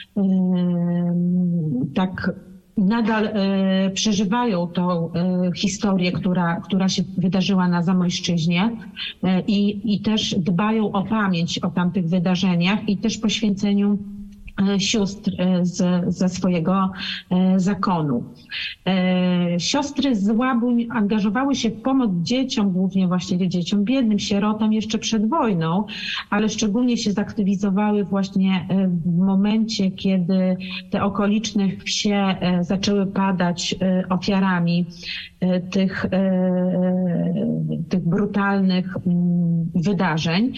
tak nadal przeżywają tą historię, która się wydarzyła na Zamojszczyźnie i też dbają o pamięć o tamtych wydarzeniach i też poświęceniu sióstr ze swojego zakonu. Siostry z Łabuń angażowały się w pomoc dzieciom, głównie właśnie dzieciom biednym, sierotom jeszcze przed wojną, ale szczególnie się zaktywizowały właśnie w momencie, kiedy te okoliczne wsie zaczęły padać ofiarami tych brutalnych wydarzeń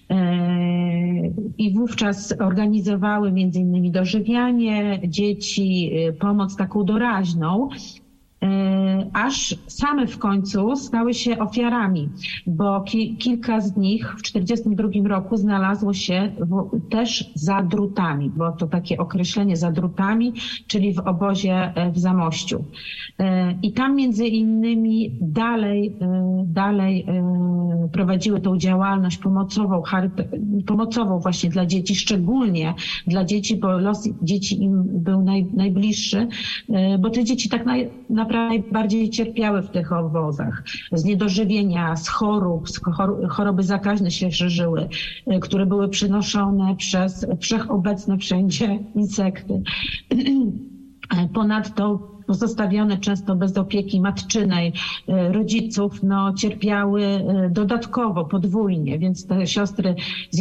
i wówczas organizowały między innymi dożywianie dzieci, pomoc taką doraźną, aż same w końcu stały się ofiarami, bo kilka z nich w 1942 roku znalazło się też za drutami, bo to takie określenie za drutami, czyli w obozie w Zamościu. I tam między innymi dalej prowadziły tą działalność pomocową właśnie dla dzieci, szczególnie dla dzieci, bo los dzieci im był najbliższy, bo te dzieci tak naprawdę najbardziej cierpiały w tych obozach. Z niedożywienia, z chorób, choroby zakaźne się szerzyły, które były przynoszone przez wszechobecne wszędzie insekty. Ponadto pozostawione często bez opieki matczynej rodziców, cierpiały dodatkowo, podwójnie, więc te siostry z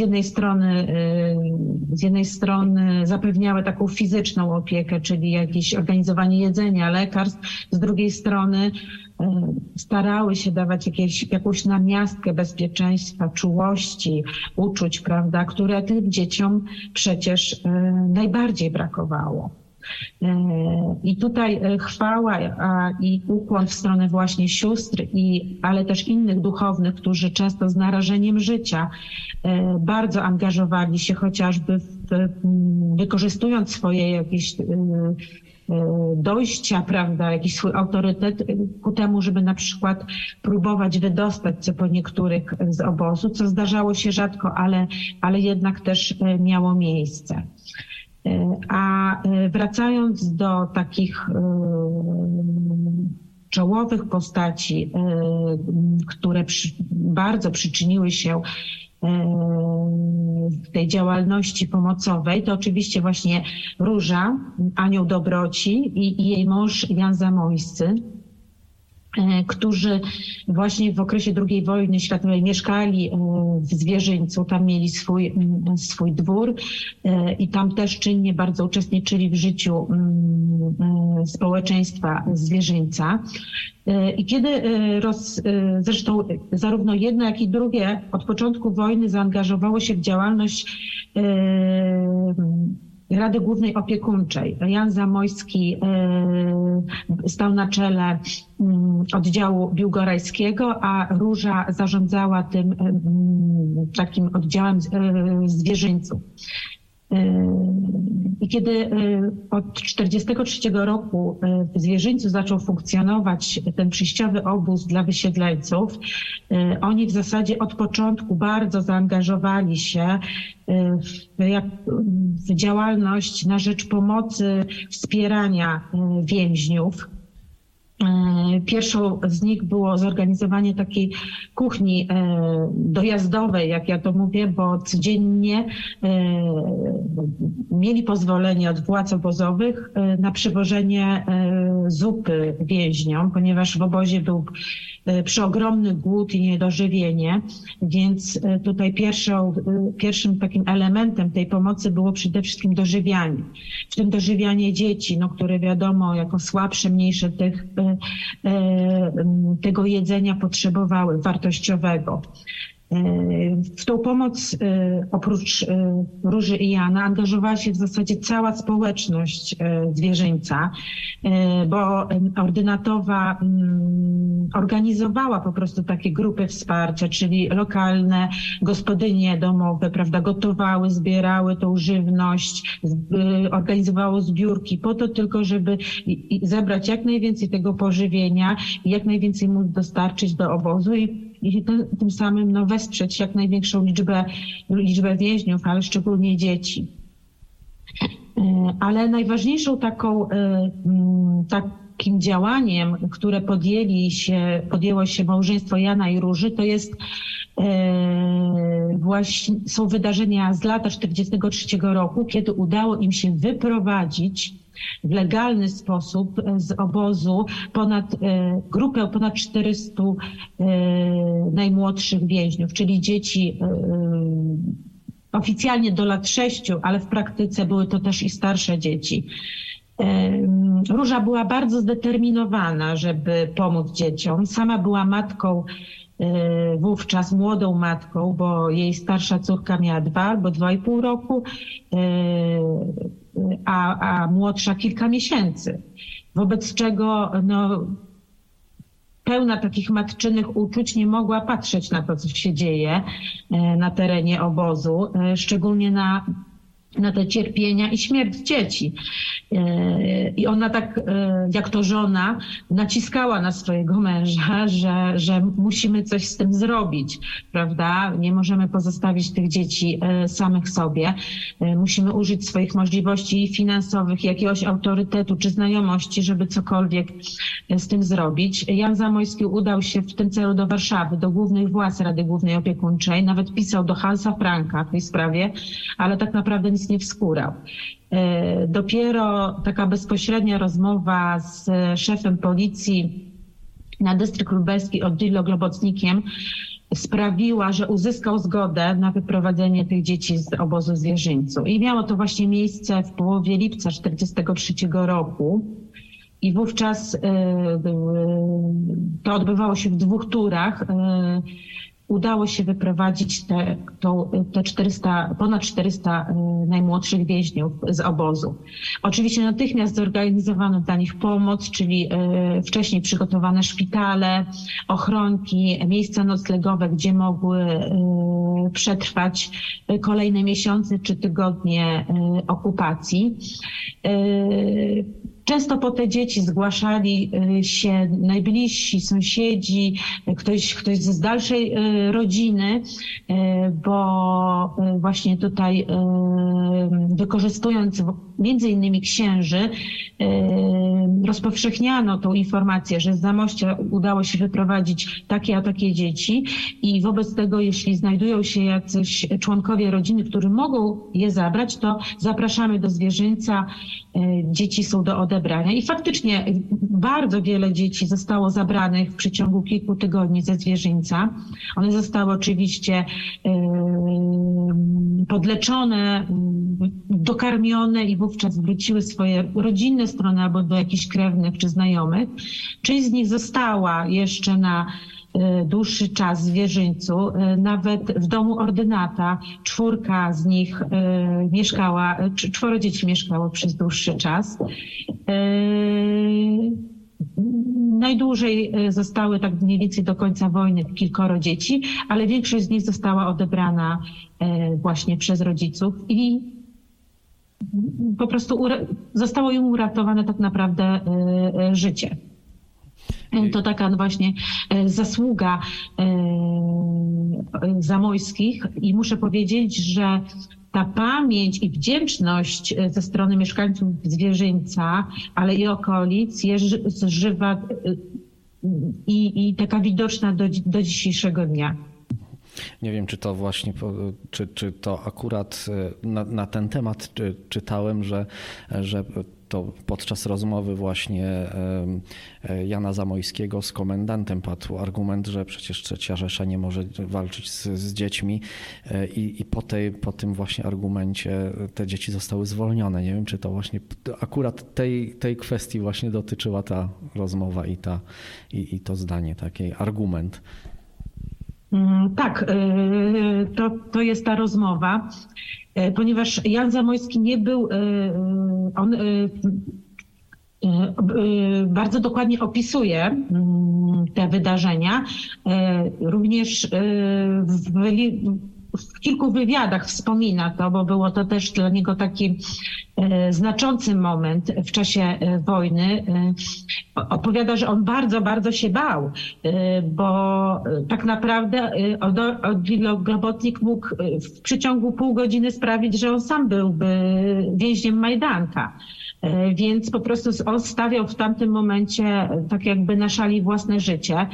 jednej strony zapewniały taką fizyczną opiekę, czyli jakieś organizowanie jedzenia, lekarstw, z drugiej strony starały się dawać jakąś namiastkę bezpieczeństwa, czułości, uczuć, prawda, które tym dzieciom przecież najbardziej brakowało. I tutaj chwała i ukłon w stronę właśnie sióstr, ale też innych duchownych, którzy często z narażeniem życia bardzo angażowali się chociażby wykorzystując swoje jakieś dojścia, prawda, jakiś swój autorytet ku temu, żeby na przykład próbować wydostać się po niektórych z obozu, co zdarzało się rzadko, ale jednak też miało miejsce. A wracając do takich czołowych postaci, które bardzo przyczyniły się w tej działalności pomocowej, to oczywiście właśnie Róża, Anioł Dobroci i jej mąż Jan Zamojscy, którzy właśnie w okresie II wojny światowej mieszkali w Zwierzyńcu, tam mieli swój dwór i tam też czynnie bardzo uczestniczyli w życiu społeczeństwa Zwierzyńca. I kiedy zresztą zarówno jedno, jak i drugie od początku wojny zaangażowało się w działalność Rady Głównej Opiekuńczej. Jan Zamojski stał na czele oddziału biłgorajskiego, a Róża zarządzała tym takim oddziałem zwierzyńców. I kiedy od 1943 roku w Zwierzyńcu zaczął funkcjonować ten przejściowy obóz dla wysiedleńców, oni w zasadzie od początku bardzo zaangażowali się w działalność na rzecz pomocy, wspierania więźniów. Pierwszą z nich było zorganizowanie takiej kuchni dojazdowej, jak ja to mówię, bo codziennie mieli pozwolenie od władz obozowych na przywożenie zupy więźniom, ponieważ w obozie był przeogromny głód i niedożywienie, więc tutaj pierwszym takim elementem tej pomocy było przede wszystkim dożywianie. W tym dożywianie dzieci, które wiadomo jako słabsze, mniejsze tego jedzenia potrzebowały, wartościowego. W tą pomoc oprócz Róży i Jana angażowała się w zasadzie cała społeczność Zwierzyńca, bo ordynatowa organizowała po prostu takie grupy wsparcia, czyli lokalne gospodynie domowe, prawda, gotowały, zbierały tą żywność, organizowało zbiórki po to tylko, żeby zebrać jak najwięcej tego pożywienia i jak najwięcej móc dostarczyć do obozu i tym samym wesprzeć jak największą liczbę więźniów, ale szczególnie dzieci. Ale najważniejszą takim działaniem, które podjęło się małżeństwo Jana i Róży, to są wydarzenia z lata 1943 roku, kiedy udało im się wyprowadzić w legalny sposób z obozu grupę ponad 400 najmłodszych więźniów, czyli dzieci oficjalnie do lat 6, ale w praktyce były to też i starsze dzieci. Róża była bardzo zdeterminowana, żeby pomóc dzieciom. Sama była matką wówczas, młodą matką, bo jej starsza córka miała 2 albo 2,5 roku, a młodsza kilka miesięcy. Wobec czego pełna takich matczynych uczuć nie mogła patrzeć na to, co się dzieje na terenie obozu, szczególnie na te cierpienia i śmierć dzieci. I ona tak, jak to żona, naciskała na swojego męża, że musimy coś z tym zrobić, prawda? Nie możemy pozostawić tych dzieci samych sobie. Musimy użyć swoich możliwości finansowych, jakiegoś autorytetu czy znajomości, żeby cokolwiek z tym zrobić. Jan Zamojski udał się w tym celu do Warszawy, do głównych władz Rady Głównej Opiekuńczej. Nawet pisał do Hansa Franka w tej sprawie, ale tak naprawdę nic nie wskórał. Dopiero taka bezpośrednia rozmowa z szefem policji na dystrykt lubelski Odilo Globocnikiem sprawiła, że uzyskał zgodę na wyprowadzenie tych dzieci z obozu w Zwierzyńcu. I miało to właśnie miejsce w połowie lipca 1943 roku. I wówczas to odbywało się w 2 turach. Udało się wyprowadzić ponad 400 najmłodszych więźniów z obozu. Oczywiście natychmiast zorganizowano dla nich pomoc, czyli wcześniej przygotowane szpitale, ochronki, miejsca noclegowe, gdzie mogły przetrwać kolejne miesiące czy tygodnie okupacji. Często po te dzieci zgłaszali się najbliżsi sąsiedzi, ktoś z dalszej rodziny, bo właśnie tutaj wykorzystując między innymi księży, rozpowszechniano tą informację, że z Zamościa udało się wyprowadzić takie a takie dzieci i wobec tego, jeśli znajdują się jacyś członkowie rodziny, którzy mogą je zabrać, to zapraszamy do Zwierzyńca, dzieci są do odebrania. I faktycznie bardzo wiele dzieci zostało zabranych w przeciągu kilku tygodni ze Zwierzyńca. One zostały oczywiście podleczone, dokarmione i wówczas wróciły swoje rodzinne strony albo do jakichś krewnych czy znajomych. Część z nich została jeszcze dłuższy czas w zwierzyńcu. Nawet w domu ordynata 4 z nich mieszkała, 4 dzieci mieszkało przez dłuższy czas. Najdłużej zostały tak mniej więcej do końca wojny kilkoro dzieci, ale większość z nich została odebrana właśnie przez rodziców i po prostu zostało im uratowane tak naprawdę życie. To taka właśnie zasługa Zamojskich i muszę powiedzieć, że ta pamięć i wdzięczność ze strony mieszkańców Zwierzyńca, ale i okolic jest żywa i taka widoczna do dzisiejszego dnia. Nie wiem, czy to właśnie, czy to akurat na ten temat czytałem, że to podczas rozmowy właśnie Jana Zamojskiego z komendantem padł argument, że przecież Trzecia Rzesza nie może walczyć z dziećmi i po tym właśnie argumencie te dzieci zostały zwolnione. Nie wiem, czy to właśnie akurat tej kwestii właśnie dotyczyła ta rozmowa i to zdanie, taki argument. Tak, to jest ta rozmowa, ponieważ Jan Zamojski nie był, on bardzo dokładnie opisuje te wydarzenia. Również w kilku wywiadach wspomina to, bo było to też dla niego taki znaczący moment w czasie wojny. Opowiada, że on bardzo, bardzo się bał, bo tak naprawdę Globotnik mógł w przeciągu pół godziny sprawić, że on sam byłby więźniem Majdanka. Więc po prostu on stawiał w tamtym momencie tak jakby na szali własne życie,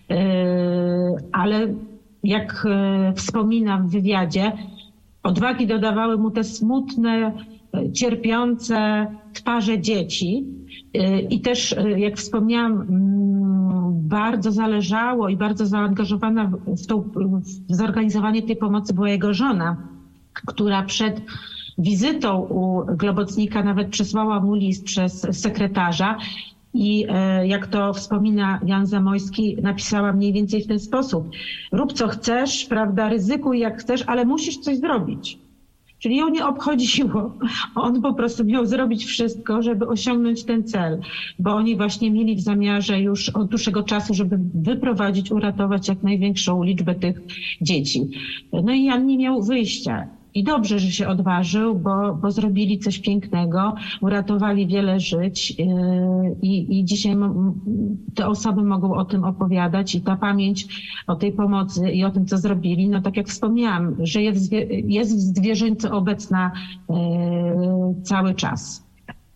ale jak wspomina w wywiadzie, odwagi dodawały mu te smutne, cierpiące twarze dzieci. I też, jak wspomniałam, bardzo zależało i bardzo zaangażowana w zorganizowanie tej pomocy była jego żona, która przed wizytą u Globocnika nawet przesłała mu list przez sekretarza. I jak to wspomina Jan Zamojski, napisała mniej więcej w ten sposób: rób co chcesz, prawda, ryzykuj jak chcesz, ale musisz coś zrobić. Czyli ją nie obchodziło. On po prostu miał zrobić wszystko, żeby osiągnąć ten cel, bo oni właśnie mieli w zamiarze już od dłuższego czasu, żeby wyprowadzić, uratować jak największą liczbę tych dzieci. No i Jan nie miał wyjścia. I dobrze, że się odważył, bo zrobili coś pięknego, uratowali wiele żyć i dzisiaj te osoby mogą o tym opowiadać i ta pamięć o tej pomocy i o tym, co zrobili, no tak jak wspomniałam, że jest w Zwierzyńcu obecna cały czas.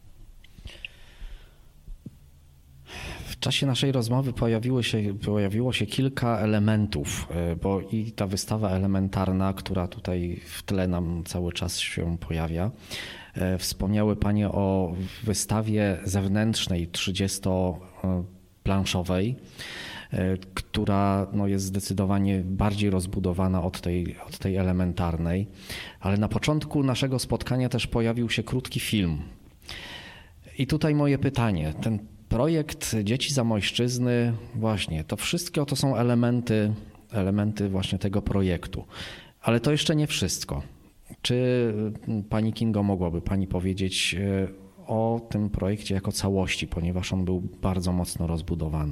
W czasie naszej rozmowy pojawiło się kilka elementów, bo i ta wystawa elementarna, która tutaj w tle nam cały czas się pojawia. Wspomniały Panie o wystawie zewnętrznej 30-planszowej, która jest zdecydowanie bardziej rozbudowana od tej elementarnej. Ale na początku naszego spotkania też pojawił się krótki film. I tutaj moje pytanie. Ten projekt Dzieci Zamojszczyzny, właśnie, to wszystko to są elementy właśnie tego projektu. Ale to jeszcze nie wszystko. Czy Pani Kingo mogłaby Pani powiedzieć o tym projekcie jako całości, ponieważ on był bardzo mocno rozbudowany?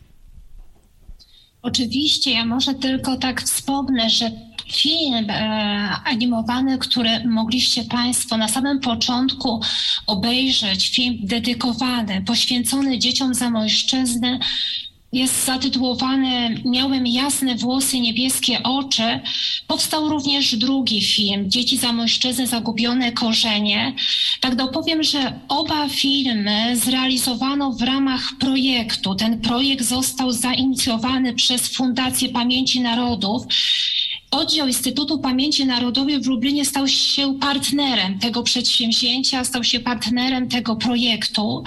Oczywiście, ja może tylko tak wspomnę, że film animowany, który mogliście Państwo na samym początku obejrzeć, film dedykowany, poświęcony dzieciom Zamojszczyzny, jest zatytułowany Miałem jasne włosy, niebieskie oczy. Powstał również drugi film, Dzieci Zamojszczyzny, zagubione korzenie. Tak dopowiem, że oba filmy zrealizowano w ramach projektu. Ten projekt został zainicjowany przez Fundację Pamięci Narodów. Oddział Instytutu Pamięci Narodowej w Lublinie stał się partnerem tego przedsięwzięcia, stał się partnerem tego projektu.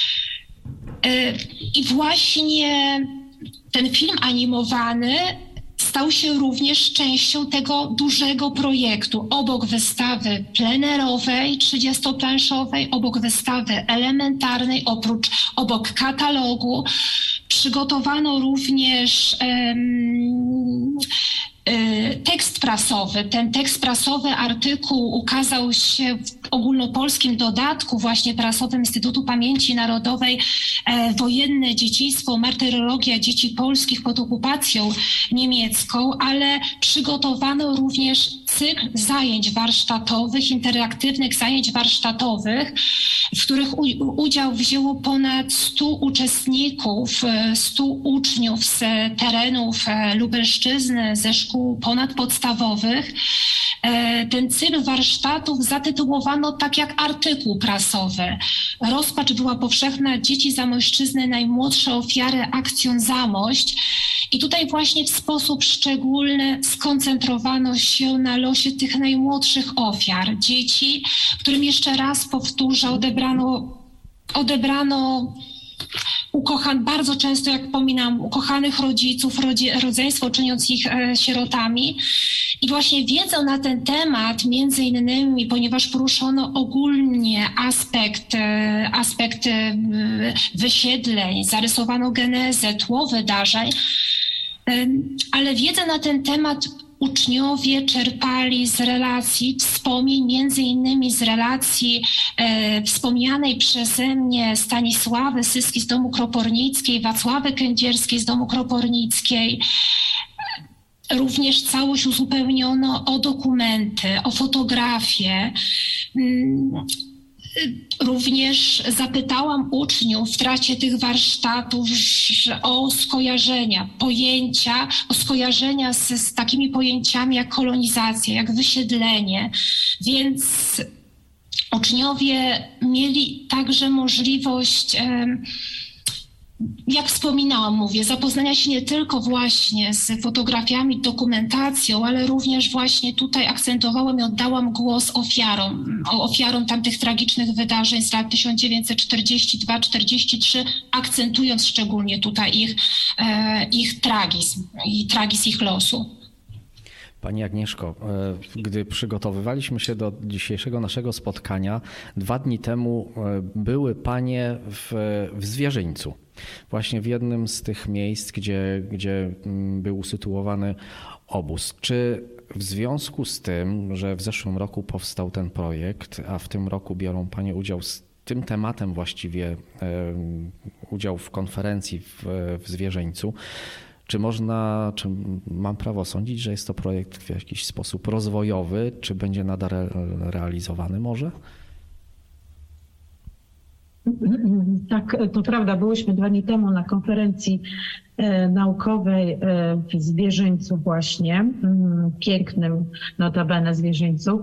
I właśnie ten film animowany stał się również częścią tego dużego projektu. Obok wystawy plenerowej, 30-planszowej, obok wystawy elementarnej, obok katalogu, przy Przygotowano również tekst prasowy. Ten tekst prasowy, artykuł ukazał się w ogólnopolskim dodatku właśnie prasowym Instytutu Pamięci Narodowej Wojenne dzieciństwo, martyrologia dzieci polskich pod okupacją niemiecką, ale przygotowano również cykl zajęć warsztatowych, interaktywnych zajęć warsztatowych, w których udział wzięło ponad 100 uczestników, 100 uczniów z terenów Lubelszczyzny, ze szkół ponadpodstawowych. Ten cykl warsztatów zatytułowano tak jak artykuł prasowy. Rozpacz była powszechna, dzieci Zamojszczyzny, najmłodsze ofiary akcją Zamość. I tutaj właśnie w sposób szczególny skoncentrowano się na losie tych najmłodszych ofiar. Dzieci, którym jeszcze raz powtórzę, odebrano bardzo często, jak wspominam, ukochanych rodziców, rodzeństwo, czyniąc ich sierotami. I właśnie wiedzą na ten temat, między innymi, ponieważ poruszono ogólnie aspekt wysiedleń, zarysowano genezę, tło wydarzeń, ale wiedzę na ten temat uczniowie czerpali z relacji, wspomnień, między innymi z relacji wspomnianej przeze mnie Stanisławy Syski z domu Kropornickiej, Wacławy Kędzierskiej z domu Kropornickiej. Również całość uzupełniono o dokumenty, o fotografie. Również zapytałam uczniów w trakcie tych warsztatów o skojarzenia z takimi pojęciami jak kolonizacja, jak wysiedlenie. Więc uczniowie mieli także możliwość, jak wspominałam, zapoznania się nie tylko właśnie z fotografiami, dokumentacją, ale również właśnie tutaj akcentowałam i oddałam głos ofiarom tamtych tragicznych wydarzeń z lat 1942-43, akcentując szczególnie tutaj ich tragizm i tragizm ich losu. Pani Agnieszko, gdy przygotowywaliśmy się do dzisiejszego naszego spotkania, 2 dni temu były Panie w Zwierzyńcu. Właśnie w jednym z tych miejsc, gdzie był usytuowany obóz. Czy w związku z tym, że w zeszłym roku powstał ten projekt, a w tym roku biorą Panie udział z tym tematem właściwie, udział w konferencji w Zwierzyńcu, czy mam prawo sądzić, że jest to projekt w jakiś sposób rozwojowy, czy będzie nadal realizowany może? Tak, to prawda. Byłyśmy 2 dni temu na konferencji naukowej w Zwierzyńcu właśnie, pięknym notabene Zwierzyńcu.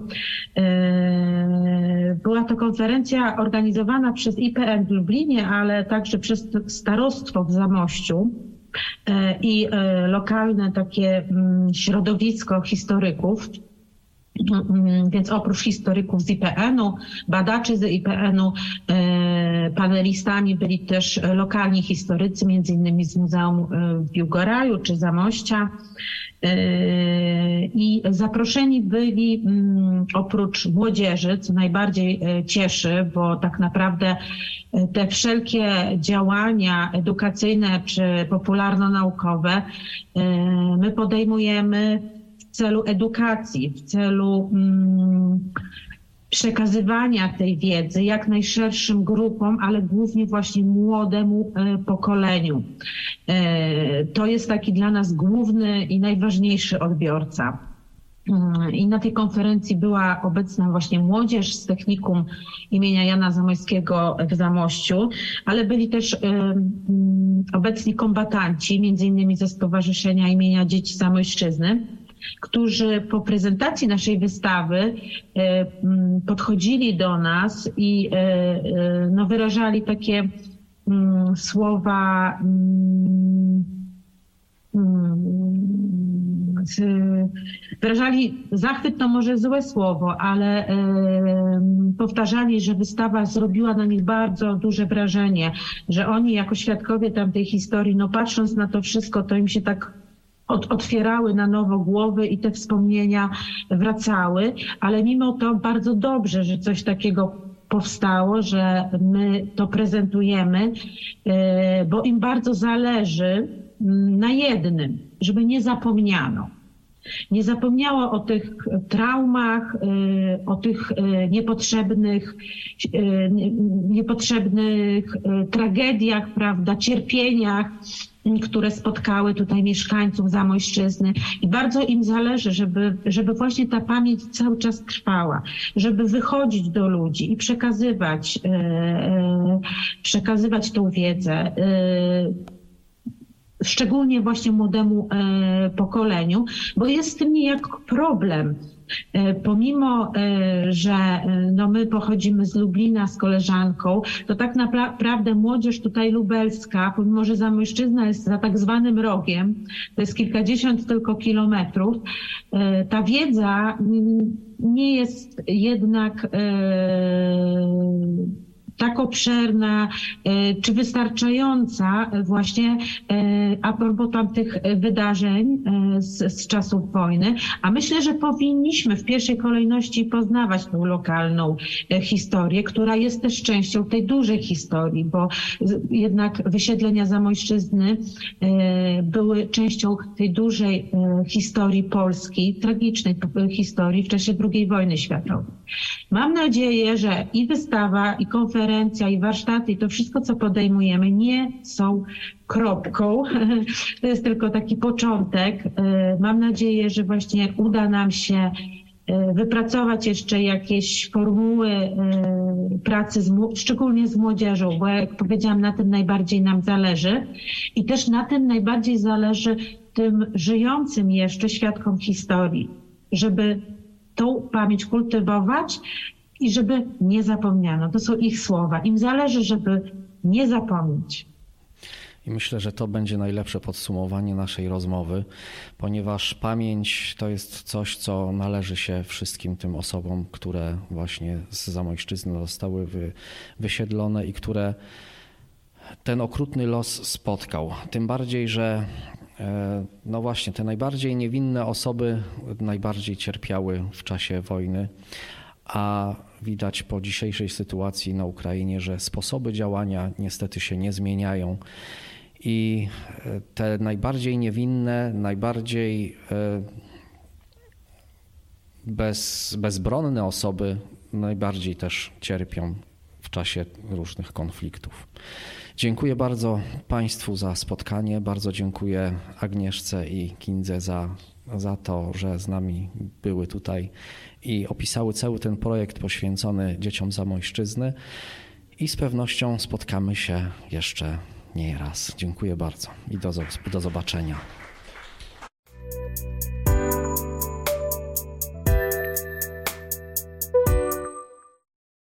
Była to konferencja organizowana przez IPN w Lublinie, ale także przez starostwo w Zamościu i lokalne takie środowisko historyków. Więc oprócz historyków z IPN-u, badaczy z IPN-u, panelistami byli też lokalni historycy, między innymi z Muzeum w Biłgoraju czy Zamościa. I zaproszeni byli oprócz młodzieży, co najbardziej cieszy, bo tak naprawdę te wszelkie działania edukacyjne czy popularno-naukowe my podejmujemy w celu edukacji, w celu przekazywania tej wiedzy jak najszerszym grupom, ale głównie właśnie młodemu pokoleniu. To jest taki dla nas główny i najważniejszy odbiorca. I na tej konferencji była obecna właśnie młodzież z technikum imienia Jana Zamoyskiego w Zamościu, ale byli też obecni kombatanci, między innymi ze Stowarzyszenia imienia Dzieci Zamojszczyzny, którzy po prezentacji naszej wystawy podchodzili do nas i wyrażali takie słowa, wyrażali zachwyt, to może złe słowo, ale powtarzali, że wystawa zrobiła na nich bardzo duże wrażenie, że oni jako świadkowie tamtej historii, patrząc na to wszystko, to im się tak otwierały na nowo głowy i te wspomnienia wracały, ale mimo to bardzo dobrze, że coś takiego powstało, że my to prezentujemy, bo im bardzo zależy na jednym, żeby nie zapomniano. Nie zapomniało o tych traumach, o tych niepotrzebnych tragediach, prawda, cierpieniach, które spotkały tutaj mieszkańców Zamojszczyzny. I bardzo im zależy, żeby właśnie ta pamięć cały czas trwała, żeby wychodzić do ludzi i przekazywać tą wiedzę, szczególnie właśnie młodemu pokoleniu, bo jest z tym niejako problem. Pomimo, że my pochodzimy z Lublina z koleżanką, to tak naprawdę młodzież tutaj lubelska, pomimo że Zamojszczyzna jest za tak zwanym rogiem, to jest kilkadziesiąt tylko kilometrów, ta wiedza nie jest jednak tak obszerna czy wystarczająca właśnie a propos tamtych wydarzeń z czasów wojny. A myślę, że powinniśmy w pierwszej kolejności poznawać tą lokalną historię, która jest też częścią tej dużej historii, bo jednak wysiedlenia Zamojszczyzny były częścią tej dużej historii Polski, tragicznej historii w czasie II wojny światowej. Mam nadzieję, że i wystawa, i konferencja, i warsztaty, i to wszystko, co podejmujemy, nie są kropką. To jest tylko taki początek. Mam nadzieję, że właśnie uda nam się wypracować jeszcze jakieś formuły pracy, szczególnie z młodzieżą, bo jak powiedziałam, na tym najbardziej nam zależy. I też na tym najbardziej zależy tym żyjącym jeszcze świadkom historii, żeby tą pamięć kultywować i żeby nie zapomniano. To są ich słowa. Im zależy, żeby nie zapomnieć. I myślę, że to będzie najlepsze podsumowanie naszej rozmowy, ponieważ pamięć to jest coś, co należy się wszystkim tym osobom, które właśnie z Zamojszczyzny zostały wysiedlone i które ten okrutny los spotkał. Tym bardziej, że no właśnie te najbardziej niewinne osoby najbardziej cierpiały w czasie wojny, a widać po dzisiejszej sytuacji na Ukrainie, że sposoby działania niestety się nie zmieniają i te najbardziej niewinne, najbardziej bezbronne osoby najbardziej też cierpią w czasie różnych konfliktów. Dziękuję bardzo Państwu za spotkanie, bardzo dziękuję Agnieszce i Kindze za to, że z nami były tutaj i opisały cały ten projekt poświęcony dzieciom Zamojszczyzny i z pewnością spotkamy się jeszcze nie raz. Dziękuję bardzo i do zobaczenia.